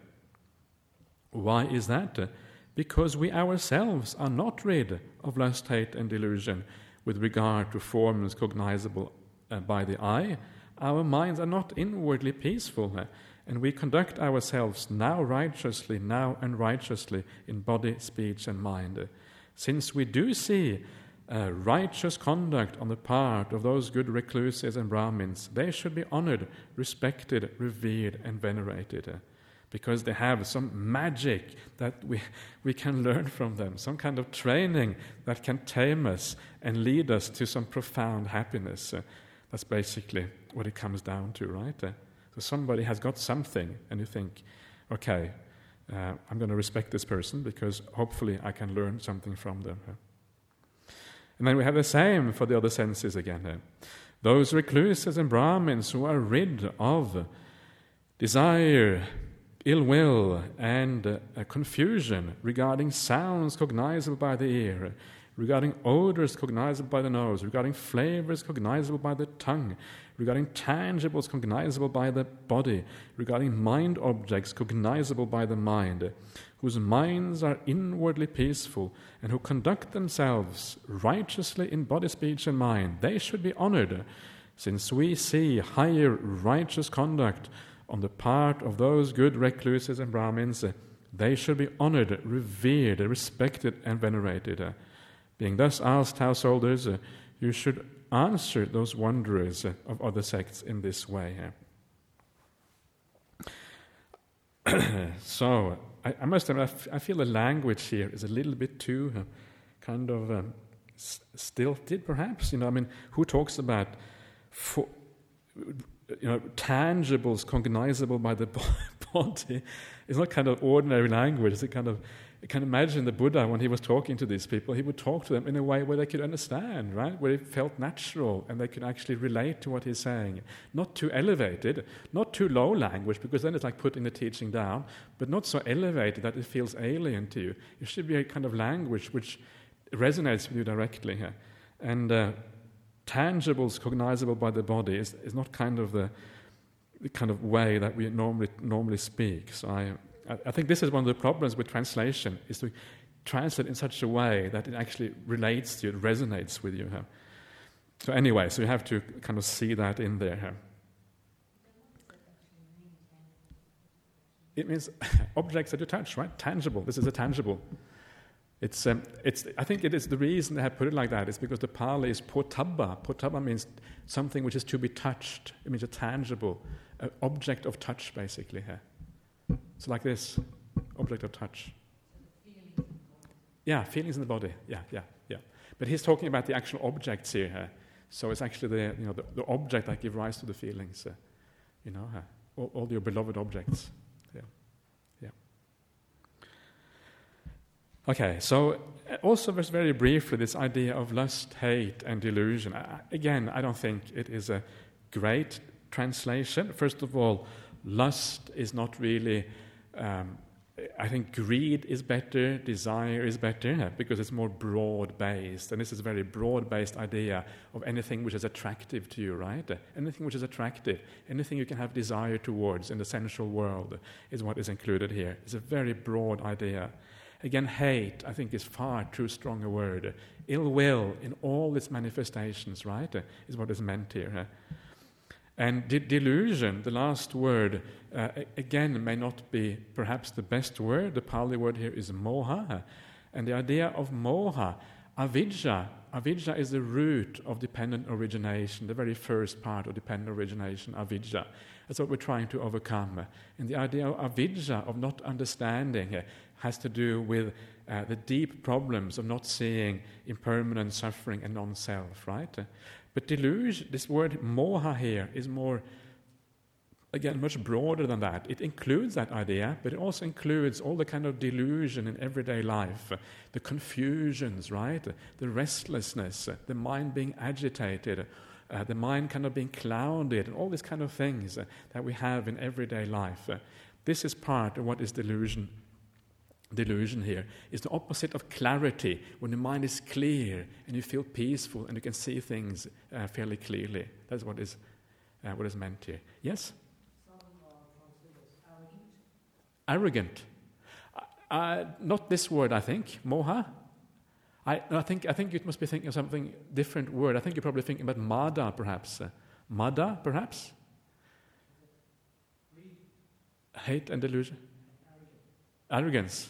Why is that? Because we ourselves are not rid of lust, hate, and delusion with regard to forms cognizable by the eye. Our minds are not inwardly peaceful, and we conduct ourselves now and righteously in body, speech, and mind. Since we do see righteous conduct on the part of those good recluses and Brahmins, they should be honored, respected, revered, and venerated, because they have some magic that we can learn from them, some kind of training that can tame us and lead us to some profound happiness. That's basically what it comes down to, right? So somebody has got something, and you think, okay, I'm going to respect this person because hopefully I can learn something from them. And then we have the same for the other senses again. Those recluses and Brahmins who are rid of desire, ill will, and confusion regarding sounds cognizable by the ear, regarding odors cognizable by the nose, regarding flavors cognizable by the tongue, regarding tangibles cognizable by the body, regarding mind objects cognizable by the mind, whose minds are inwardly peaceful and who conduct themselves righteously in body, speech, and mind, they should be honored, since we see higher righteous conduct on the part of those good recluses and Brahmins. They should be honored, revered, respected, and venerated. Being thus asked, householders, you should answer those wanderers of other sects in this way. So, I must admit, I feel the language here is a little bit too kind of stilted, perhaps. Who talks about tangibles cognizable by the body? It's not kind of ordinary language. It's a kind of, you can imagine the Buddha, when he was talking to these people, he would talk to them in a way where they could understand, right? Where it felt natural and they could actually relate to what he's saying. Not too elevated, not too low language, because then it's like putting the teaching down, but not so elevated that it feels alien to you. It should be a kind of language which resonates with you directly here. And tangibles cognizable by the body is not kind of the kind of way that we normally speak. So I think this is one of the problems with translation, is to translate in such a way that it actually relates to you, it resonates with you. So anyway, so you have to kind of see that in there. It means objects that you touch, right? Tangible. This is a tangible. It's. I think it is the reason they have put it like that is because the Pali is pottabba. Pottabba means something which is to be touched. It means a tangible, an object of touch, basically. So like this, object of touch. Yeah, feelings in the body. Yeah. But he's talking about the actual objects here. So it's actually the object that give rise to the feelings. All your beloved objects. Yeah. Okay, so also just very briefly, this idea of lust, hate, and delusion. Again, I don't think it is a great translation. First of all, lust is not really, I think greed is better, desire is better, because it's more broad-based. And this is a very broad-based idea of anything which is attractive to you, right? Anything which is attractive, anything you can have desire towards in the sensual world is what is included here. It's a very broad idea. Again, hate, I think, is far too strong a word. Ill will in all its manifestations, right, is what is meant here. And delusion, the last word, again, may not be perhaps the best word. The Pali word here is moha. And the idea of moha, avidya is the root of dependent origination, the very first part of dependent origination, avidya. That's what we're trying to overcome. And the idea of avidya, of not understanding, has to do with the deep problems of not seeing impermanent suffering and non-self, right? But delusion, this word moha here, is more, again, much broader than that. It includes that idea, but it also includes all the kind of delusion in everyday life, the confusions, right? The restlessness, the mind being agitated, the mind kind of being clouded, and all these kind of things that we have in everyday life. This is part of what is delusion. Delusion here is the opposite of clarity, when the mind is clear and you feel peaceful and you can see things fairly clearly. That's what is meant here. Yes? Arrogant. Not this word, I think. Moha. I think you must be thinking of something different word. I think you're probably thinking about mada, perhaps. Mada, perhaps. Hate and delusion. Arrogance.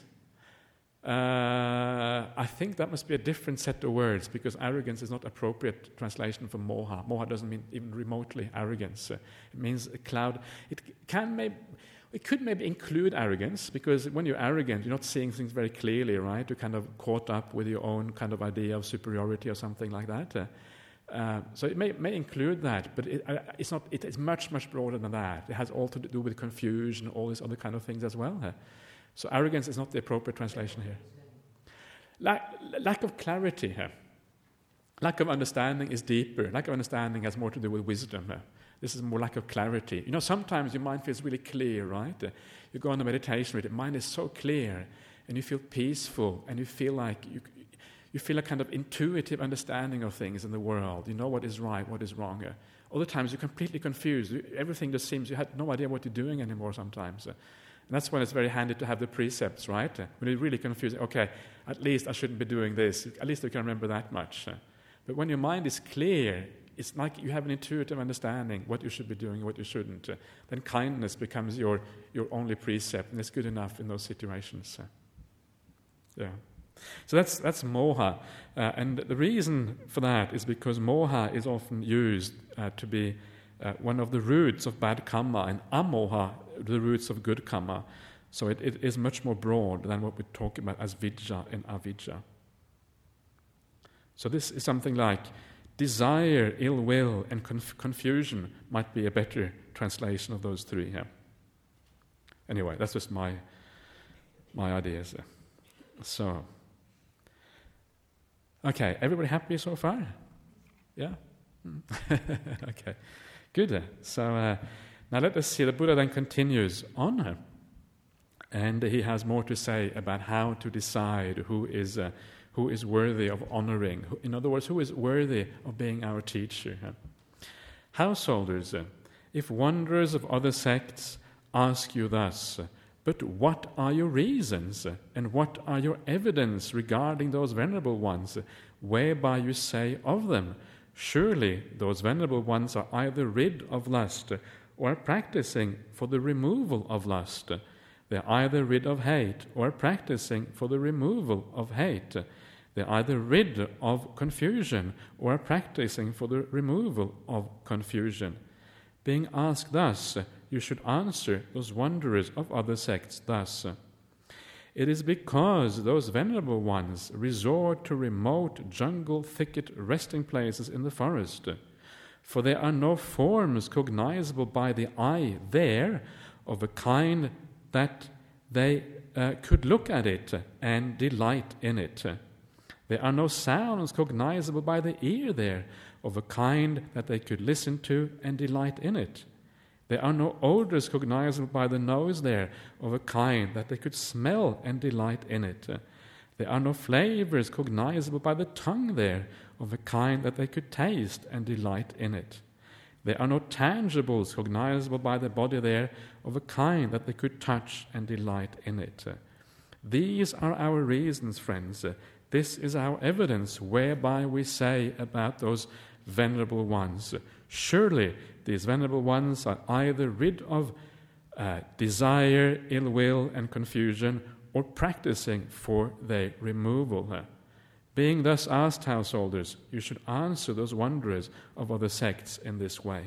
I think that must be a different set of words, because arrogance is not appropriate translation for moha. Moha doesn't mean even remotely arrogance. It means a cloud. It could maybe include arrogance, because when you're arrogant, you're not seeing things very clearly, right? You're kind of caught up with your own kind of idea of superiority or something like that. So it may include that, but it's not. It is much, much broader than that. It has all to do with confusion, all these other kind of things as well. So arrogance is not the appropriate translation here. Lack of clarity here. Lack of understanding is deeper. Lack of understanding has more to do with wisdom. This is more lack of clarity. You know, sometimes your mind feels really clear, right? You go on a meditation with it, mind is so clear, and you feel peaceful, and you feel like you feel a kind of intuitive understanding of things in the world. You know what is right, what is wrong. Other times you're completely confused. Everything just seems you had no idea what you're doing anymore sometimes. And that's when it's very handy to have the precepts, right? When you're really confused, okay, at least I shouldn't be doing this. At least I can remember that much. But when your mind is clear, it's like you have an intuitive understanding what you should be doing and what you shouldn't. Then kindness becomes your only precept, and it's good enough in those situations. Yeah. So that's moha. And the reason for that is because moha is often used to be one of the roots of bad karma, and amoha, the roots of good karma. So it is much more broad than what we talk about as vidya and avidya. So this is something like desire, ill will, and confusion might be a better translation of those three. Yeah. Anyway, that's just my ideas. So, okay, everybody happy so far? Yeah? Okay, good. So now let us see. The Buddha then continues on, and he has more to say about how to decide who is worthy of honoring. In other words, who is worthy of being our teacher. Householders, if wanderers of other sects ask you thus, but what are your reasons, and what are your evidence regarding those venerable ones, whereby you say of them, surely those venerable ones are either rid of lust, or practicing for the removal of lust. They are either rid of hate, or practicing for the removal of hate. They are either rid of confusion, or practicing for the removal of confusion. Being asked thus, you should answer those wanderers of other sects thus. It is because those venerable ones resort to remote jungle thicket resting places in the forest, for there are no forms cognizable by the eye there of a kind that they could look at it and delight in it. There are no sounds cognizable by the ear there of a kind that they could listen to and delight in it. There are no odors cognizable by the nose there of a kind that they could smell and delight in it. There are no flavors cognizable by the tongue there of a kind that they could taste and delight in it. There are no tangibles cognizable by the body there of a kind that they could touch and delight in it. These are our reasons, friends. This is our evidence whereby we say about those venerable ones, surely these venerable ones are either rid of desire, ill will, and confusion, or practicing for their removal. Being thus asked, householders, you should answer those wanderers of other sects in this way.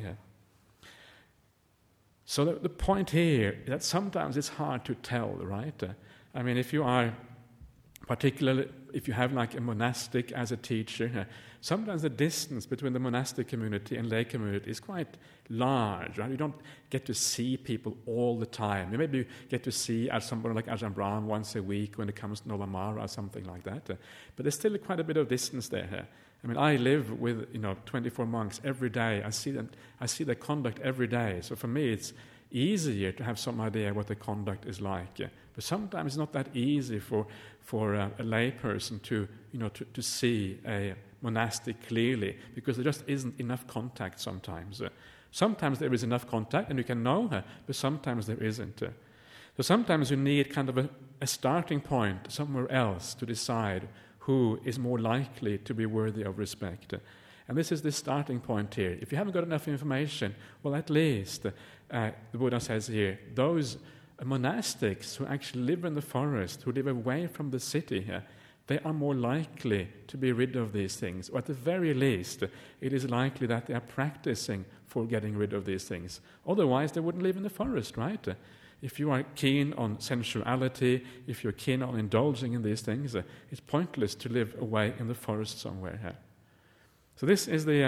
So the point here is that sometimes it's hard to tell, right? I mean, if you are particularly if you have like a monastic as a teacher, sometimes the distance between the monastic community and lay community is quite large, right? You don't get to see people all the time. You maybe get to see somebody like Ajahn Brahm once a week when it comes to Nola Mara or something like that. But there's still quite a bit of distance there. I mean, I live with 24 monks every day. I see their conduct every day. So for me, it's easier to have some idea what the conduct is like. But sometimes it's not that easy for a lay person to see a monastic clearly, because there just isn't enough contact sometimes. Sometimes there is enough contact and you can know her, but sometimes there isn't. So sometimes you need kind of a starting point somewhere else to decide who is more likely to be worthy of respect. And this is the starting point here. If you haven't got enough information, well, at least, the Buddha says here, those monastics who actually live in the forest, who live away from the city, they are more likely to be rid of these things. Or at the very least, it is likely that they are practicing for getting rid of these things. Otherwise, they wouldn't live in the forest, right? If you are keen on sensuality, if you're keen on indulging in these things, it's pointless to live away in the forest somewhere. So this is the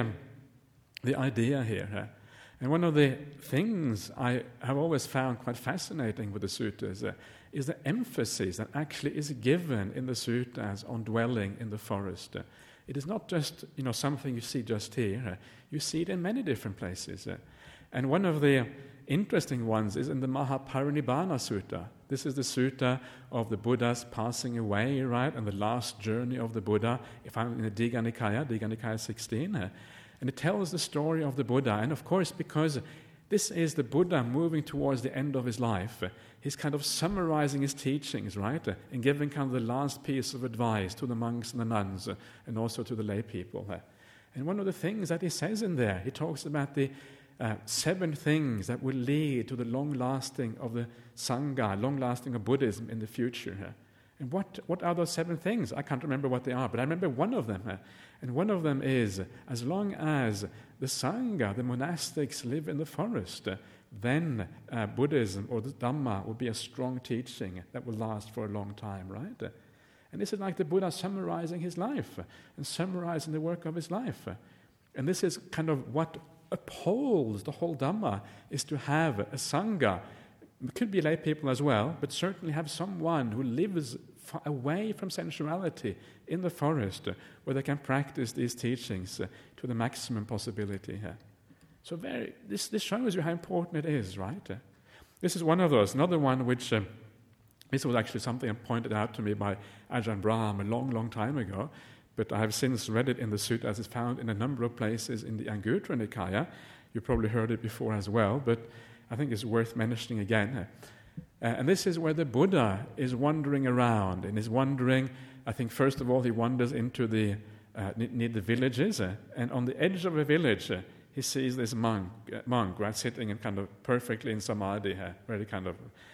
idea here. And one of the things I have always found quite fascinating with the suttas is the emphasis that actually is given in the suttas on dwelling in the forest. It is not just something you see just here. You see it in many different places. And one of the interesting ones is in the Mahaparinibbana Sutta. This is the sutta of the Buddha's passing away, right, and the last journey of the Buddha, found in the Digha Nikaya 16. And it tells the story of the Buddha. And of course, because this is the Buddha moving towards the end of his life, he's kind of summarizing his teachings, right, and giving kind of the last piece of advice to the monks and the nuns, and also to the lay people. And one of the things that he says in there, he talks about the 7 things that will lead to the long-lasting of the Sangha, long-lasting of Buddhism in the future. And what are those 7 things? I can't remember what they are, but I remember one of them. And one of them is, as long as the Sangha, the monastics, live in the forest, then Buddhism or the Dhamma will be a strong teaching that will last for a long time, right? And this is like the Buddha summarizing his life and summarizing the work of his life. And this is kind of what upholds the whole Dhamma, is to have a Sangha. It could be lay people as well, but certainly have someone who lives far away from sensuality in the forest, where they can practice these teachings to the maximum possibility. So this shows you how important it is, right? This is one of those. Another one which, this was actually something pointed out to me by Ajahn Brahm a long, long time ago, but I have since read it in the sutta as it's found in a number of places in the Anguttara Nikaya. You probably heard it before as well, but I think it's worth mentioning again. And this is where the Buddha is wandering around, and is wandering, I think first of all he wanders into near the villages, and on the edge of a village he sees this monk, right, sitting in kind of perfectly in samadhi, very kind of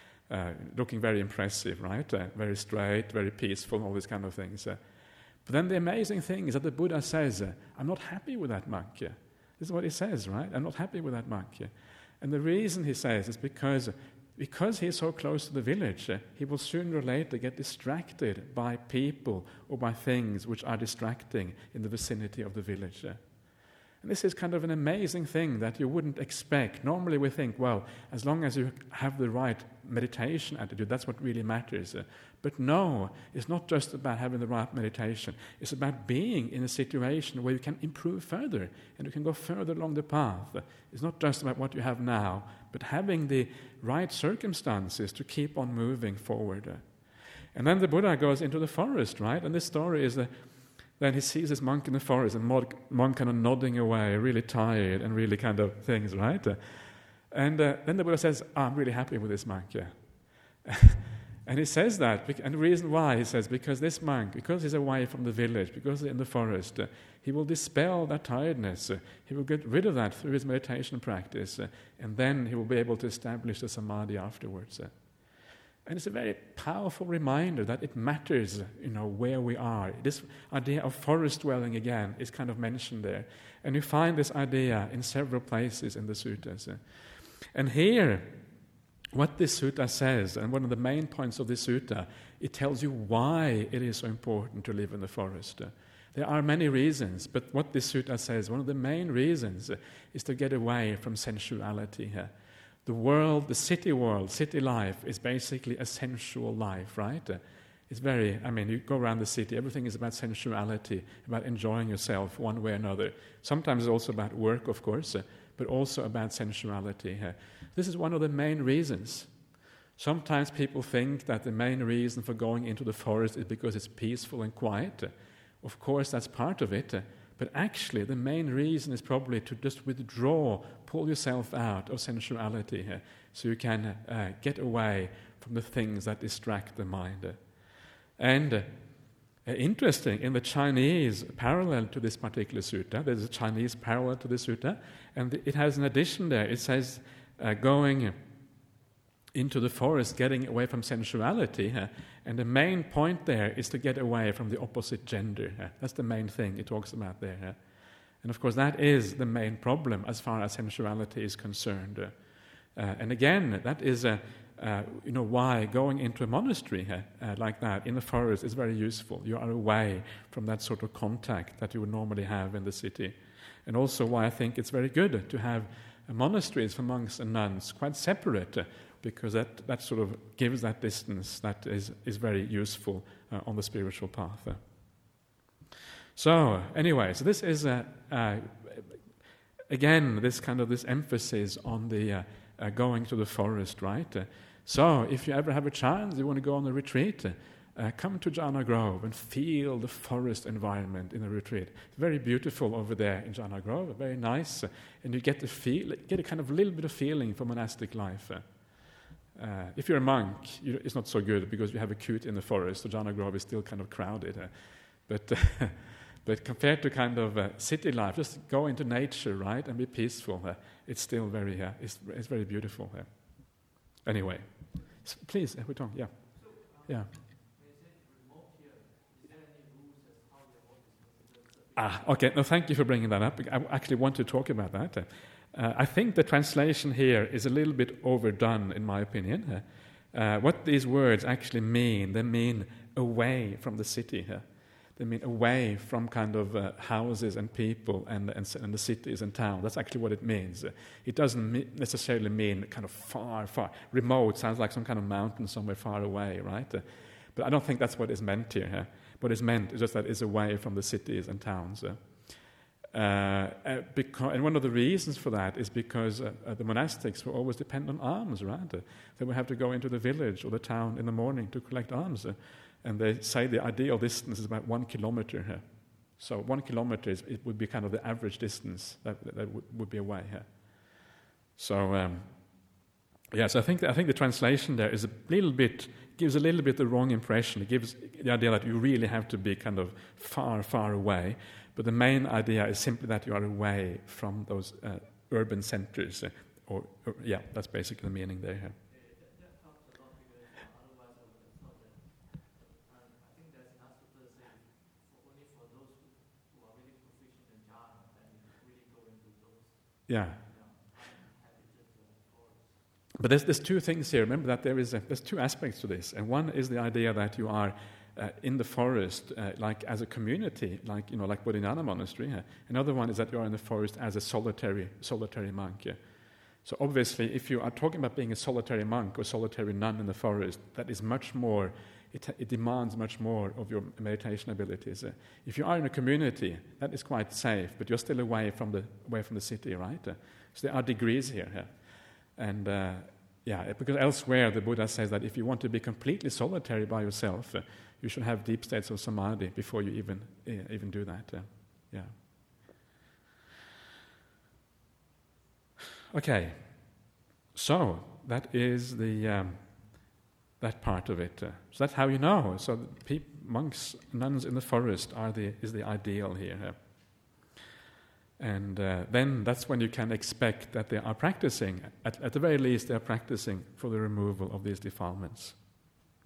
looking very impressive, right, very straight, very peaceful, all these kind of things. But then the amazing thing is that the Buddha says, I'm not happy with that monk. This is what he says, right? I'm not happy with that monk. And the reason he says is because he's so close to the village, he will sooner or later get distracted by people or by things which are distracting in the vicinity of the village. And this is kind of an amazing thing that you wouldn't expect. Normally we think, well, as long as you have the right meditation attitude, that's what really matters. But no, it's not just about having the right meditation. It's about being in a situation where you can improve further and you can go further along the path. It's not just about what you have now, but having the right circumstances to keep on moving forward. And then the Buddha goes into the forest, right? And this story is then he sees this monk in the forest, and monk kind of nodding away, really tired and really kind of things, right? And then the Buddha says, I'm really happy with this monk, And he says that, and the reason why, he says, because this monk, because he's away from the village, because he's in the forest, he will dispel that tiredness. He will get rid of that through his meditation practice, and then he will be able to establish the samadhi afterwards. And it's a very powerful reminder that it matters, where we are. This idea of forest dwelling, again, is kind of mentioned there. And you find this idea in several places in the suttas. And here, what this sutta says, and one of the main points of this sutta, it tells you why it is so important to live in the forest. There are many reasons, but what this sutta says, one of the main reasons is to get away from sensuality here. The world, city life is basically a sensual life, right? It's very, you go around the city, everything is about sensuality, about enjoying yourself one way or another. Sometimes it's also about work, of course, but also about sensuality here. This is one of the main reasons. Sometimes people think that the main reason for going into the forest is because it's peaceful and quiet. Of course, that's part of it, but actually the main reason is probably to just pull yourself out of sensuality here, so you can get away from the things that distract the mind. And interesting, in the Chinese parallel to this particular sutta, there's a Chinese parallel to this sutta, and it has an addition there. It says going into the forest, getting away from sensuality, and the main point there is to get away from the opposite gender. That's the main thing it talks about there. And of course that is the main problem as far as sensuality is concerned. And again, that is why going into a monastery like that in the forest is very useful. You are away from that sort of contact that you would normally have in the city. And also why I think it's very good to have monasteries for monks and nuns quite separate, because that sort of gives that distance that is very useful on the spiritual path. So this is again this emphasis on the going to the forest, right? So if you ever have a chance, you want to go on a retreat, come to Jhana Grove and feel the forest environment in a retreat. It's very beautiful over there in Jhana Grove, very nice, and you get a kind of little bit of feeling for monastic life. If you're a monk, it's not so good because you have a coot in the forest, so Jhana Grove is still kind of crowded. But compared to kind of city life, just go into nature, right, and be peaceful. It's still very, it's very beautiful. Anyway, please, Huitong, yeah. Yeah. Okay. No, thank you for bringing that up. I actually want to talk about that. I think the translation here is a little bit overdone, in my opinion. What these words actually mean, they mean away from the city. They mean away from kind of houses and people and the cities and towns. That's actually what it means. It doesn't necessarily mean kind of far. Remote sounds like some kind of mountain somewhere far away, right? But I don't think that's what is meant here. What is meant is just that it's away from the cities and towns. And one of the reasons for that is because the monastics were always dependent on alms, right? They would have to go into the village or the town in the morning to collect alms. And they say the ideal distance is about 1 kilometer here. So 1 kilometer it would be kind of the average distance that would be away here. So so I think the translation there is gives a little bit the wrong impression. It gives the idea that you really have to be kind of far away. But the main idea is simply that you are away from those urban centers. That's basically the meaning there. Yeah. But there's two things here. Remember that there's two aspects to this, and one is the idea that you are in the forest, like as a community, like Bodhinyana Monastery. Another one is that you are in the forest as a solitary monk. So obviously, if you are talking about being a solitary monk or solitary nun in the forest, that is much more. It demands much more of your meditation abilities. If you are in a community, that is quite safe, but you're still away from the city, right? So there are degrees here. And because elsewhere the Buddha says that if you want to be completely solitary by yourself, you should have deep states of samadhi before you even do that. Okay, so that is that part of it. So that's how you know. So monks, nuns in the forest is the ideal here. And then that's when you can expect that they are practicing, at the very least they are practicing for the removal of these defilements.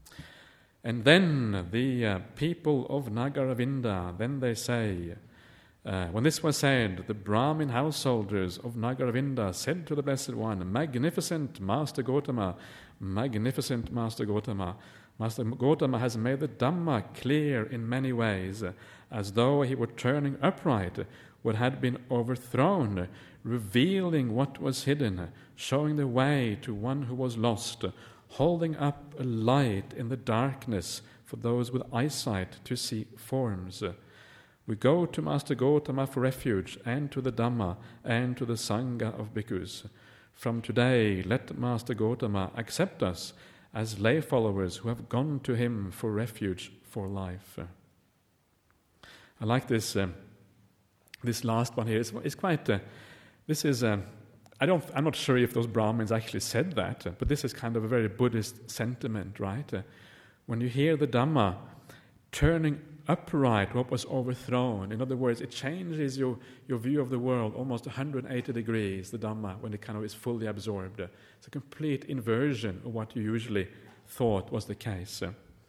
And then the people of Nagaravinda, then they say, When this was said, the Brahmin householders of Nagaravinda said to the Blessed One, "Magnificent Master Gotama, magnificent Master Gotama. Master Gotama has made the Dhamma clear in many ways, as though he were turning upright what had been overthrown, revealing what was hidden, showing the way to one who was lost, holding up a light in the darkness for those with eyesight to see forms. We go to Master Gotama for refuge, and to the Dhamma, and to the Sangha of bhikkhus. From today, let Master Gotama accept us as lay followers who have gone to him for refuge for life." I like this. This last one here is quite. This is. I'm not sure if those Brahmins actually said that, but this is kind of a very Buddhist sentiment, right? When you hear the Dhamma turning upright what was overthrown, in other words, it changes your view of the world almost 180 degrees, the Dhamma, when it kind of is fully absorbed. It's a complete inversion of what you usually thought was the case.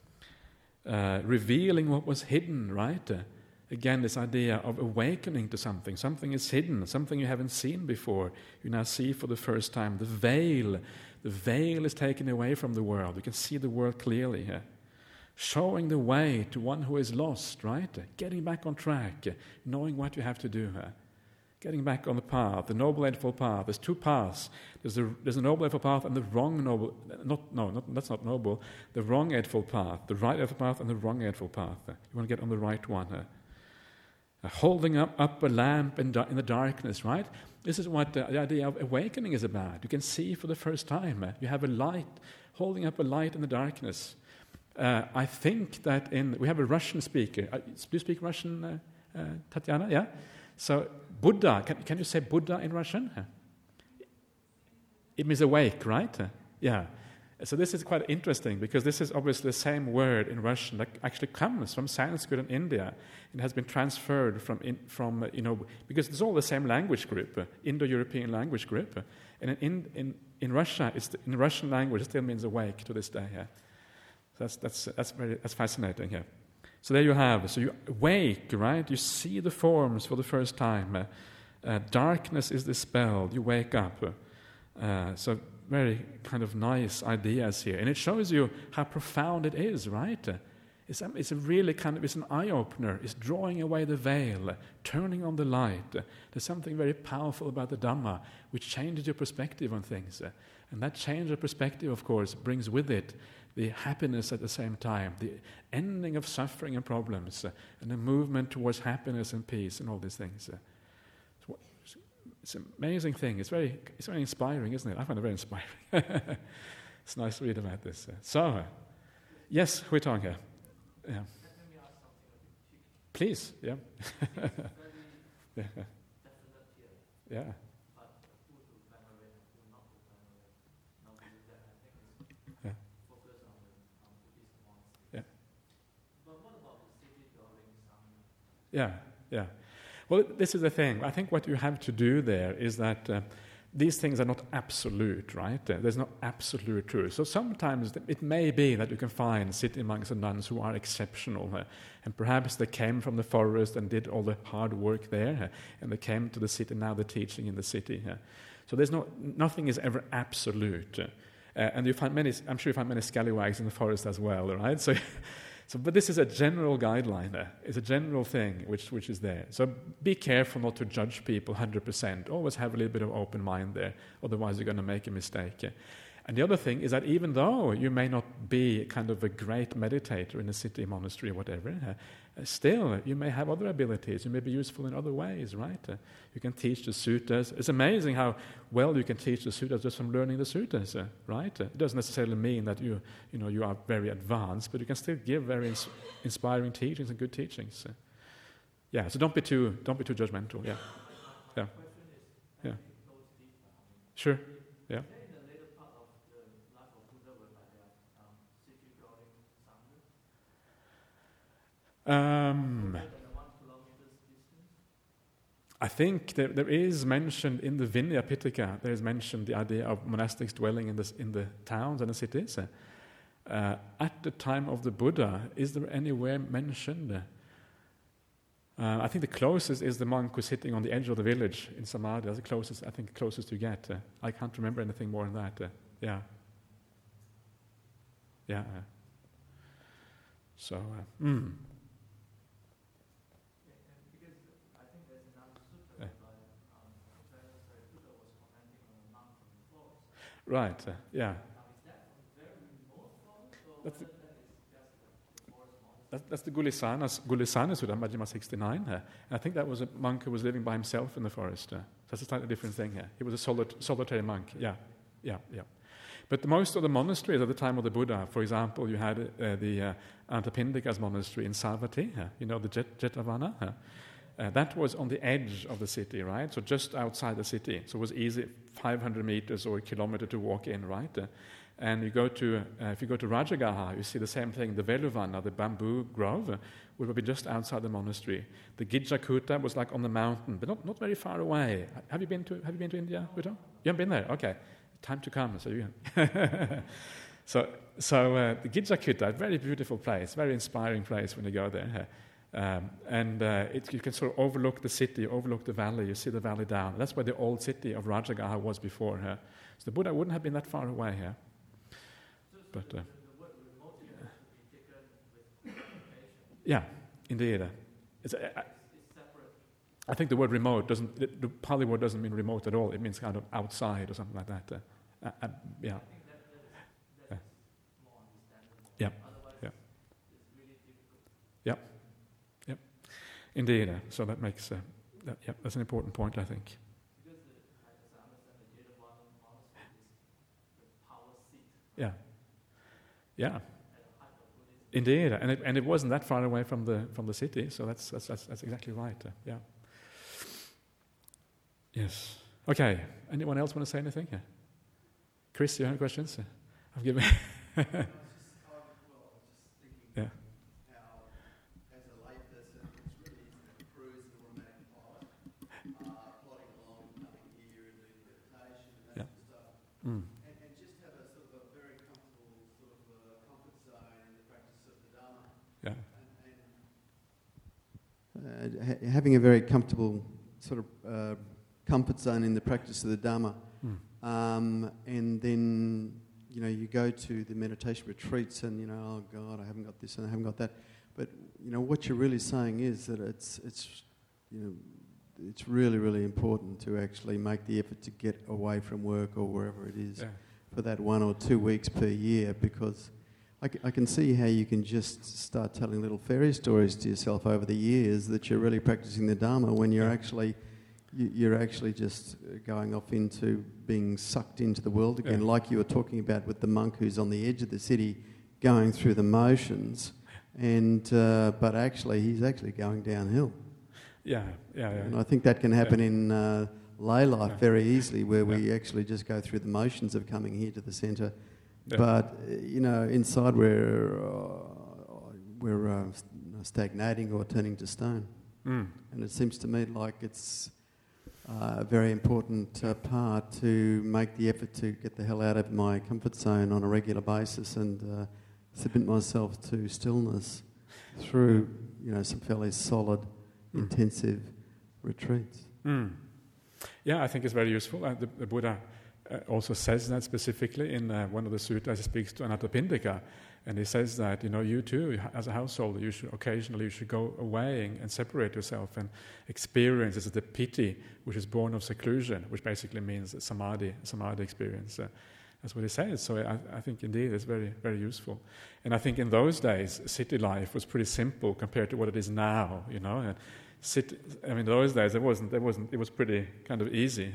Revealing what was hidden, right? Again, this idea of awakening to something. Something is hidden, something you haven't seen before. You now see for the first time. The veil is taken away from the world. You can see the world clearly here. Showing the way to one who is lost, right? Getting back on track, knowing what you have to do here. Getting back on the path, the Noble Eightfold Path. There's two paths. There's a Noble Eightfold Path and the wrong Noble... that's not noble. The wrong Eightfold Path. The right Eightfold Path and the wrong Eightfold Path. You want to get on the right one here. Holding up a lamp in the darkness, right? This is what the idea of awakening is about. You can see for the first time. You have a light, holding up a light in the darkness. I think that we have a Russian speaker. Do you speak Russian, Tatiana? Yeah? So, Buddha, can you say Buddha in Russian? It means awake, right? Yeah. So this is quite interesting because this is obviously the same word in Russian that actually comes from Sanskrit in India. It has been transferred from because it's all the same language group, Indo-European language group. And in Russia, in the Russian language, it still means awake to this day. Yeah. That's fascinating here. So there you have. So you awake, right? You see the forms for the first time. Darkness is dispelled. You wake up. So very kind of nice ideas here, and it shows you how profound it is, right? It's a really it's an eye-opener. It's drawing away the veil, turning on the light. There's something very powerful about the Dhamma which changes your perspective on things, and that change of perspective, of course, brings with it the happiness at the same time, the ending of suffering and problems, and the movement towards happiness and peace and all these things. It's an amazing thing. It's very inspiring, isn't it? I find it very inspiring. It's nice to read about this. So, yes, Hui Tong here. Yeah. Please, yeah. Yeah. Yeah. Yeah. Well, this is the thing. I think what you have to do there is that these things are not absolute, right? There's no absolute truth. So sometimes it may be that you can find city monks and nuns who are exceptional, and perhaps they came from the forest and did all the hard work there, and they came to the city, now they're teaching in the city. So nothing is ever absolute. And you find I'm sure you find many scallywags in the forest as well, right? But this is a general guideline. It's a general thing which is there. So be careful not to judge people 100%. Always have a little bit of open mind there. Otherwise, you're going to make a mistake. And the other thing is that even though you may not be kind of a great meditator in a city monastery or whatever, still you may have other abilities. You may be useful in other ways, right? You can teach the suttas. It's amazing how well you can teach the suttas just from learning the suttas, right? It doesn't necessarily mean that you are very advanced, but you can still give very inspiring teachings and good teachings. So don't be too judgmental. Yeah. Sure. Yeah. I think there is mentioned in the Vinaya Pitaka, there is mentioned the idea of monastics dwelling in the towns and the cities. At the time of the Buddha, is there anywhere mentioned? I think the closest is the monk who's sitting on the edge of the village in Samadhi. That's the closest, I think, closest you get. I can't remember anything more than that. Yeah. So, Because I think there's another sutta where Buddha was commenting on a monk from the forest. right, yeah. Now, is that from a very remote forest, or whether that is just the forest monastery? That's the Gulisana Sutta, Majjhima 69. And I think that was a monk who was living by himself in the forest. That's a slightly different thing here. He was a solitary monk. Yeah. But most of the monasteries at the time of the Buddha, for example, you had the Anathapindika's monastery in Savatthi, the Jetavana. That was on the edge of the city, right? So just outside the city. So it was easy, 500 meters or a kilometer to walk in, right? And you go to, if you go to Rajagaha, you see the same thing. The Veluvana, the bamboo grove, would be just outside the monastery. The Gijjakuta was like on the mountain, but not very far away. Have you been to India, Buddha? You haven't been there? Okay. Time to come. So the Gijjakuta, a very beautiful place, very inspiring place when you go there. You can sort of overlook the city, overlook the valley. You see the valley down. That's where the old city of Rajagaha was before. So the Buddha wouldn't have been that far away here. But the word remote here has to be taken with qualification. Yeah, indeed. It's separate. I think the word remote the Pali word doesn't mean remote at all. It means kind of outside or something like that. Yeah. I think that is more understandable. Yeah. Otherwise, it's really difficult. Yeah. Indeed. So that makes that's an important point, I think. Because as I understand, the Jetavana monastery is the power seat. Yeah. At the height of Buddhism. Indeed, and it wasn't that far away from the city, so that's exactly right. Yeah. Yes. Okay. Anyone else want to say anything? Yeah. Chris, you have any questions? I've given. I was just thinking how, as a layperson, it's really easy to cruise an automatic pilot, plodding along, coming here and doing meditation and that sort of stuff, and just have a sort of a very comfortable sort of comfort zone in the practice of the Dharma. Yeah. Having a very comfortable sort of comfort zone in the practice of the Dharma, and then you go to the meditation retreats, and oh God, I haven't got this and I haven't got that. But what you're really saying is that it's really, really important to actually make the effort to get away from work or wherever it is for that 1 or 2 weeks per year, because I can see how you can just start telling little fairy stories to yourself over the years that you're really practicing the Dharma when you're actually just going off into being sucked into the world again, like you were talking about with the monk who's on the edge of the city going through the motions, and but actually he's actually going downhill. Yeah. And I think that can happen in lay life very easily, where we actually just go through the motions of coming here to the centre. Yeah. But, inside we're stagnating or turning to stone. And it seems to me like it's a very important part to make the effort to get the hell out of my comfort zone on a regular basis and submit myself to stillness through, some fairly solid, intensive retreats. Yeah, I think it's very useful. The Buddha also says that specifically in one of the suttas. He speaks to Anathapindika, and he says that you too, as a householder, you should go away and separate yourself and experience. This is the piti, which is born of seclusion, which basically means samadhi experience. That's what he says. So I think indeed it's very, very useful. And I think in those days, city life was pretty simple compared to what it is now. And those days it was pretty kind of easy.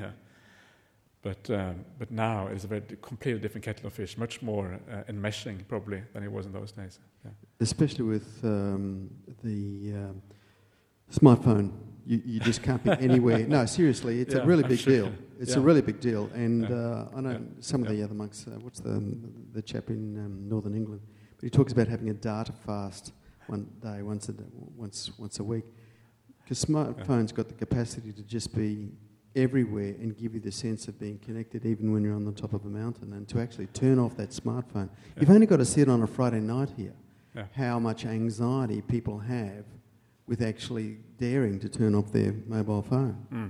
But now it's a completely different kettle of fish, much more enmeshing probably than it was in those days. Yeah. Especially with the smartphone, you just can't be anywhere. No, seriously, it's a really big deal. It's a really big deal. And I know some of the other monks. What's the chap in Northern England? But he talks about having a data fast one day, once a week, because smartphones got the capacity to just be everywhere and give you the sense of being connected even when you're on the top of a mountain, and to actually turn off that smartphone. You've only got to see it on a Friday night here, how much anxiety people have with actually daring to turn off their mobile phone.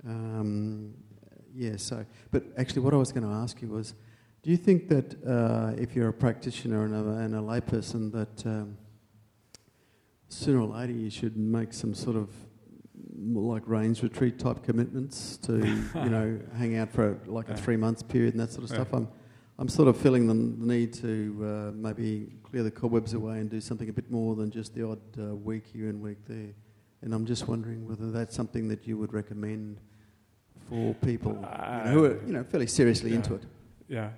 But actually what I was going to ask you was, do you think that if you're a practitioner and a layperson that sooner or later you should make some sort of like rains retreat type commitments to, hang out for a 3 months period and that sort of stuff? I'm sort of feeling the need to maybe clear the cobwebs away and do something a bit more than just the odd week here and week there. And I'm just wondering whether that's something that you would recommend for people who are fairly seriously into it. Yeah.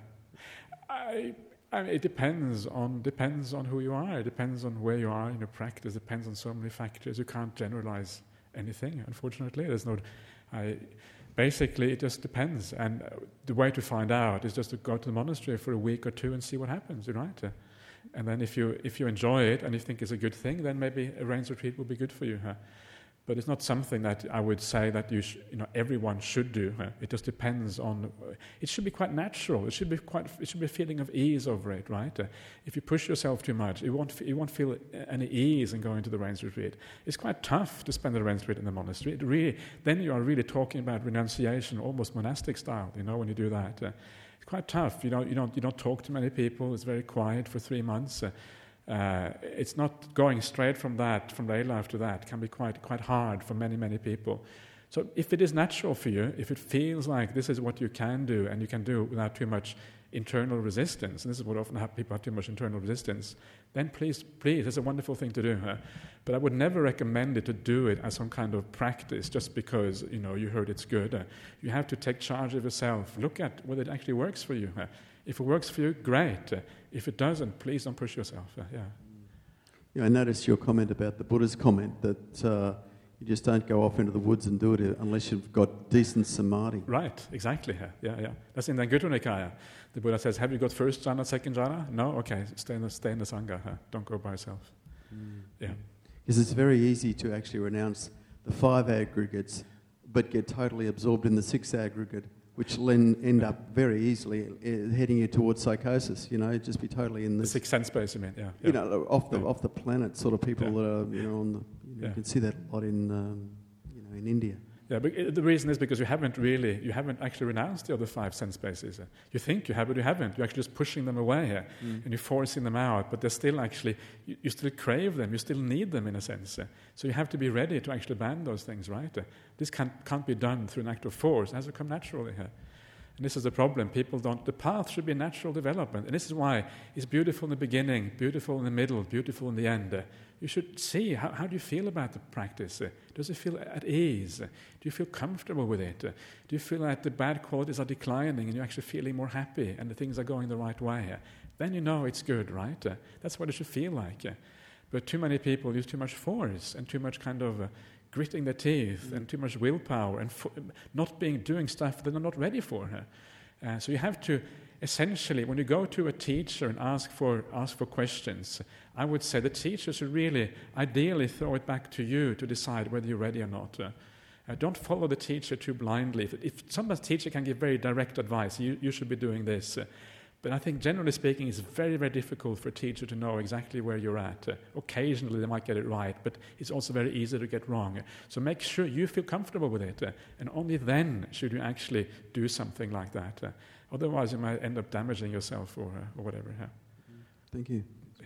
I mean, it depends on who you are. It depends on where you are in your practice. It depends on so many factors. You can't generalize anything, unfortunately. Basically, it just depends. And the way to find out is just to go to the monastery for a week or two and see what happens, right? And then if you enjoy it and you think it's a good thing, then maybe a rains retreat will be good for you. But it's not something that I would say that everyone should do. It just depends on. It should be quite natural. It should be a feeling of ease over it, right? If you push yourself too much, you won't feel any ease in going to the rains retreat. It's quite tough to spend the rains retreat in the monastery. Then you are really talking about renunciation, almost monastic style. When you do that, it's quite tough. You don't talk to many people. It's very quiet for 3 months. It's not going straight from lay life to that. It can be quite hard for many, many people. So if it is natural for you, if it feels like this is what you can do, and you can do without too much internal resistance, and this is what often people have too much internal resistance, then please, it's a wonderful thing to do. But I would never recommend it to do it as some kind of practice just because you heard it's good. You have to take charge of yourself. Look at whether it actually works for you. If it works for you, great. If it doesn't, please don't push yourself. I noticed your comment about the Buddha's comment that you just don't go off into the woods and do it unless you've got decent samadhi. Right, exactly. Yeah. That's in the Anguttara Nikaya. The Buddha says, have you got first jhana, second jhana? No? Okay, stay in the Sangha. Don't go by yourself. Yeah. Because it's very easy to actually renounce the 5 aggregates but get totally absorbed in the 6 aggregate, which then end up very easily heading you towards psychosis. Just be totally in the 6th sense space. You mean? Yeah. Off the planet sort of people that are on the. You can see that a lot in India. Yeah, but the reason is because you haven't actually renounced the other 5 sense spaces. You think you have, but you haven't. You're actually just pushing them away and you're forcing them out. But they're still actually, you still crave them. You still need them in a sense. So you have to be ready to actually abandon those things, right? This can't be done through an act of force. It has to come naturally. And this is the problem. The path should be natural development. And this is why it's beautiful in the beginning, beautiful in the middle, beautiful in the end. You should see, how do you feel about the practice? Does it feel at ease? Do you feel comfortable with it? Do you feel that the bad qualities are declining and you're actually feeling more happy and the things are going the right way? Then you know it's good, right? That's what it should feel like. But too many people use too much force and too much kind of gritting their teeth and too much willpower and doing stuff that they're not ready for. So you have to essentially, when you go to a teacher and ask for questions, I would say the teacher should really, ideally, throw it back to you to decide whether you're ready or not. Don't follow the teacher too blindly. If some teacher can give very direct advice, you should be doing this. But I think, generally speaking, it's very, very difficult for a teacher to know exactly where you're at. Occasionally, they might get it right, but it's also very easy to get wrong. So make sure you feel comfortable with it, and only then should you actually do something like that. Otherwise, you might end up damaging yourself or whatever. Thank you. Yeah.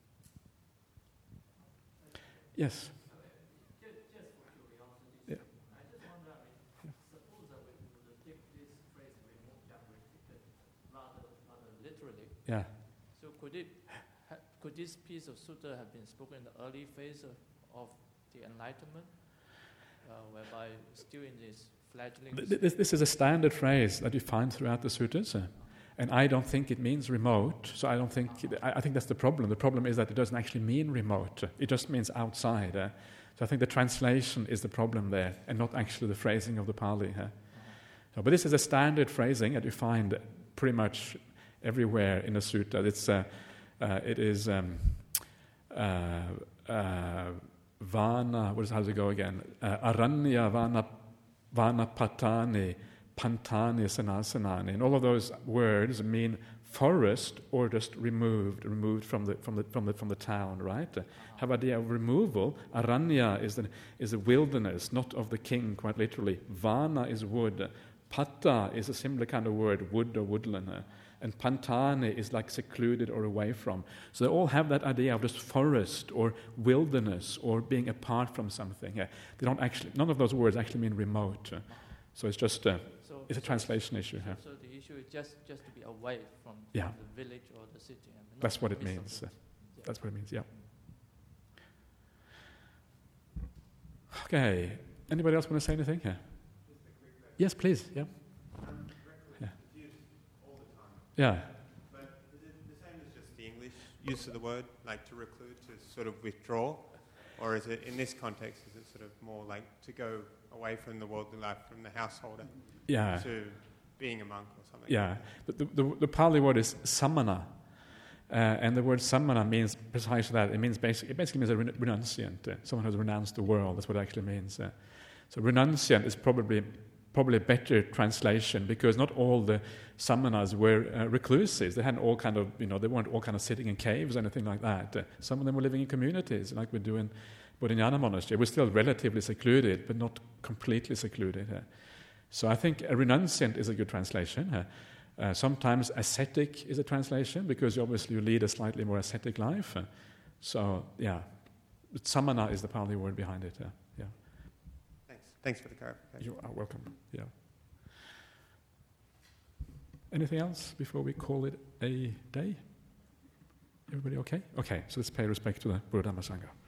Yes. Just for curiosity, I just wonder, suppose that we would take this phrase rather literally. Yeah. So could this piece of sutta have been spoken in the early phase of the enlightenment, whereby still in this fledgling? This is a standard phrase that you find throughout the suttas, and I don't think it means remote. So I think that's the problem. The problem is that it doesn't actually mean remote. It just means outside. So I think the translation is the problem there, and not actually the phrasing of the Pali. So, but this is a standard phrasing that you find pretty much everywhere in the sutta. It is vana. How does it go again? Aranya vana patani, pantani, sanasanani. And all of those words mean forest or just removed from the town, right? Have idea of removal. Aranya is the wilderness, not of the king, quite literally. Vana is wood. Patta is a similar kind of word, wood or woodland. And pantane is like secluded or away from. So they all have that idea of just forest or wilderness or being apart from something. They don't actually. None of those words actually mean remote. So it's just it's a translation issue. So the issue is just to be away from Yeah. the village or the city. And not That's what in it the midst means. of it. That's what it means. Yeah. Okay. Anybody else want to say anything here? Yes, please. Yeah. Yeah. But the same as just the English use of the word, like to reclude, to sort of withdraw? Or is it, in this context, is it sort of more like to go away from the worldly life, from the householder, to being a monk or something? Yeah. The Pali word is samana. And the word samana means precisely that. It basically means a renunciant, someone who has renounced the world. That's what it actually means. So renunciant is probably a better translation, because not all the samanas were recluses. They hadn't all kind of, they weren't all kind of sitting in caves or anything like that. Some of them were living in communities, like we do in Bodhinyana Monastery. We're still relatively secluded, but not completely secluded. So I think a renunciant is a good translation. Sometimes ascetic is a translation, because obviously you lead a slightly more ascetic life. So, yeah, but samana is the Pali word behind it. Yeah. Thanks for the clarification. You are welcome. Yeah. Anything else before we call it a day? Everybody okay? Okay, so let's pay respect to the Buddha Dhamma Sangha.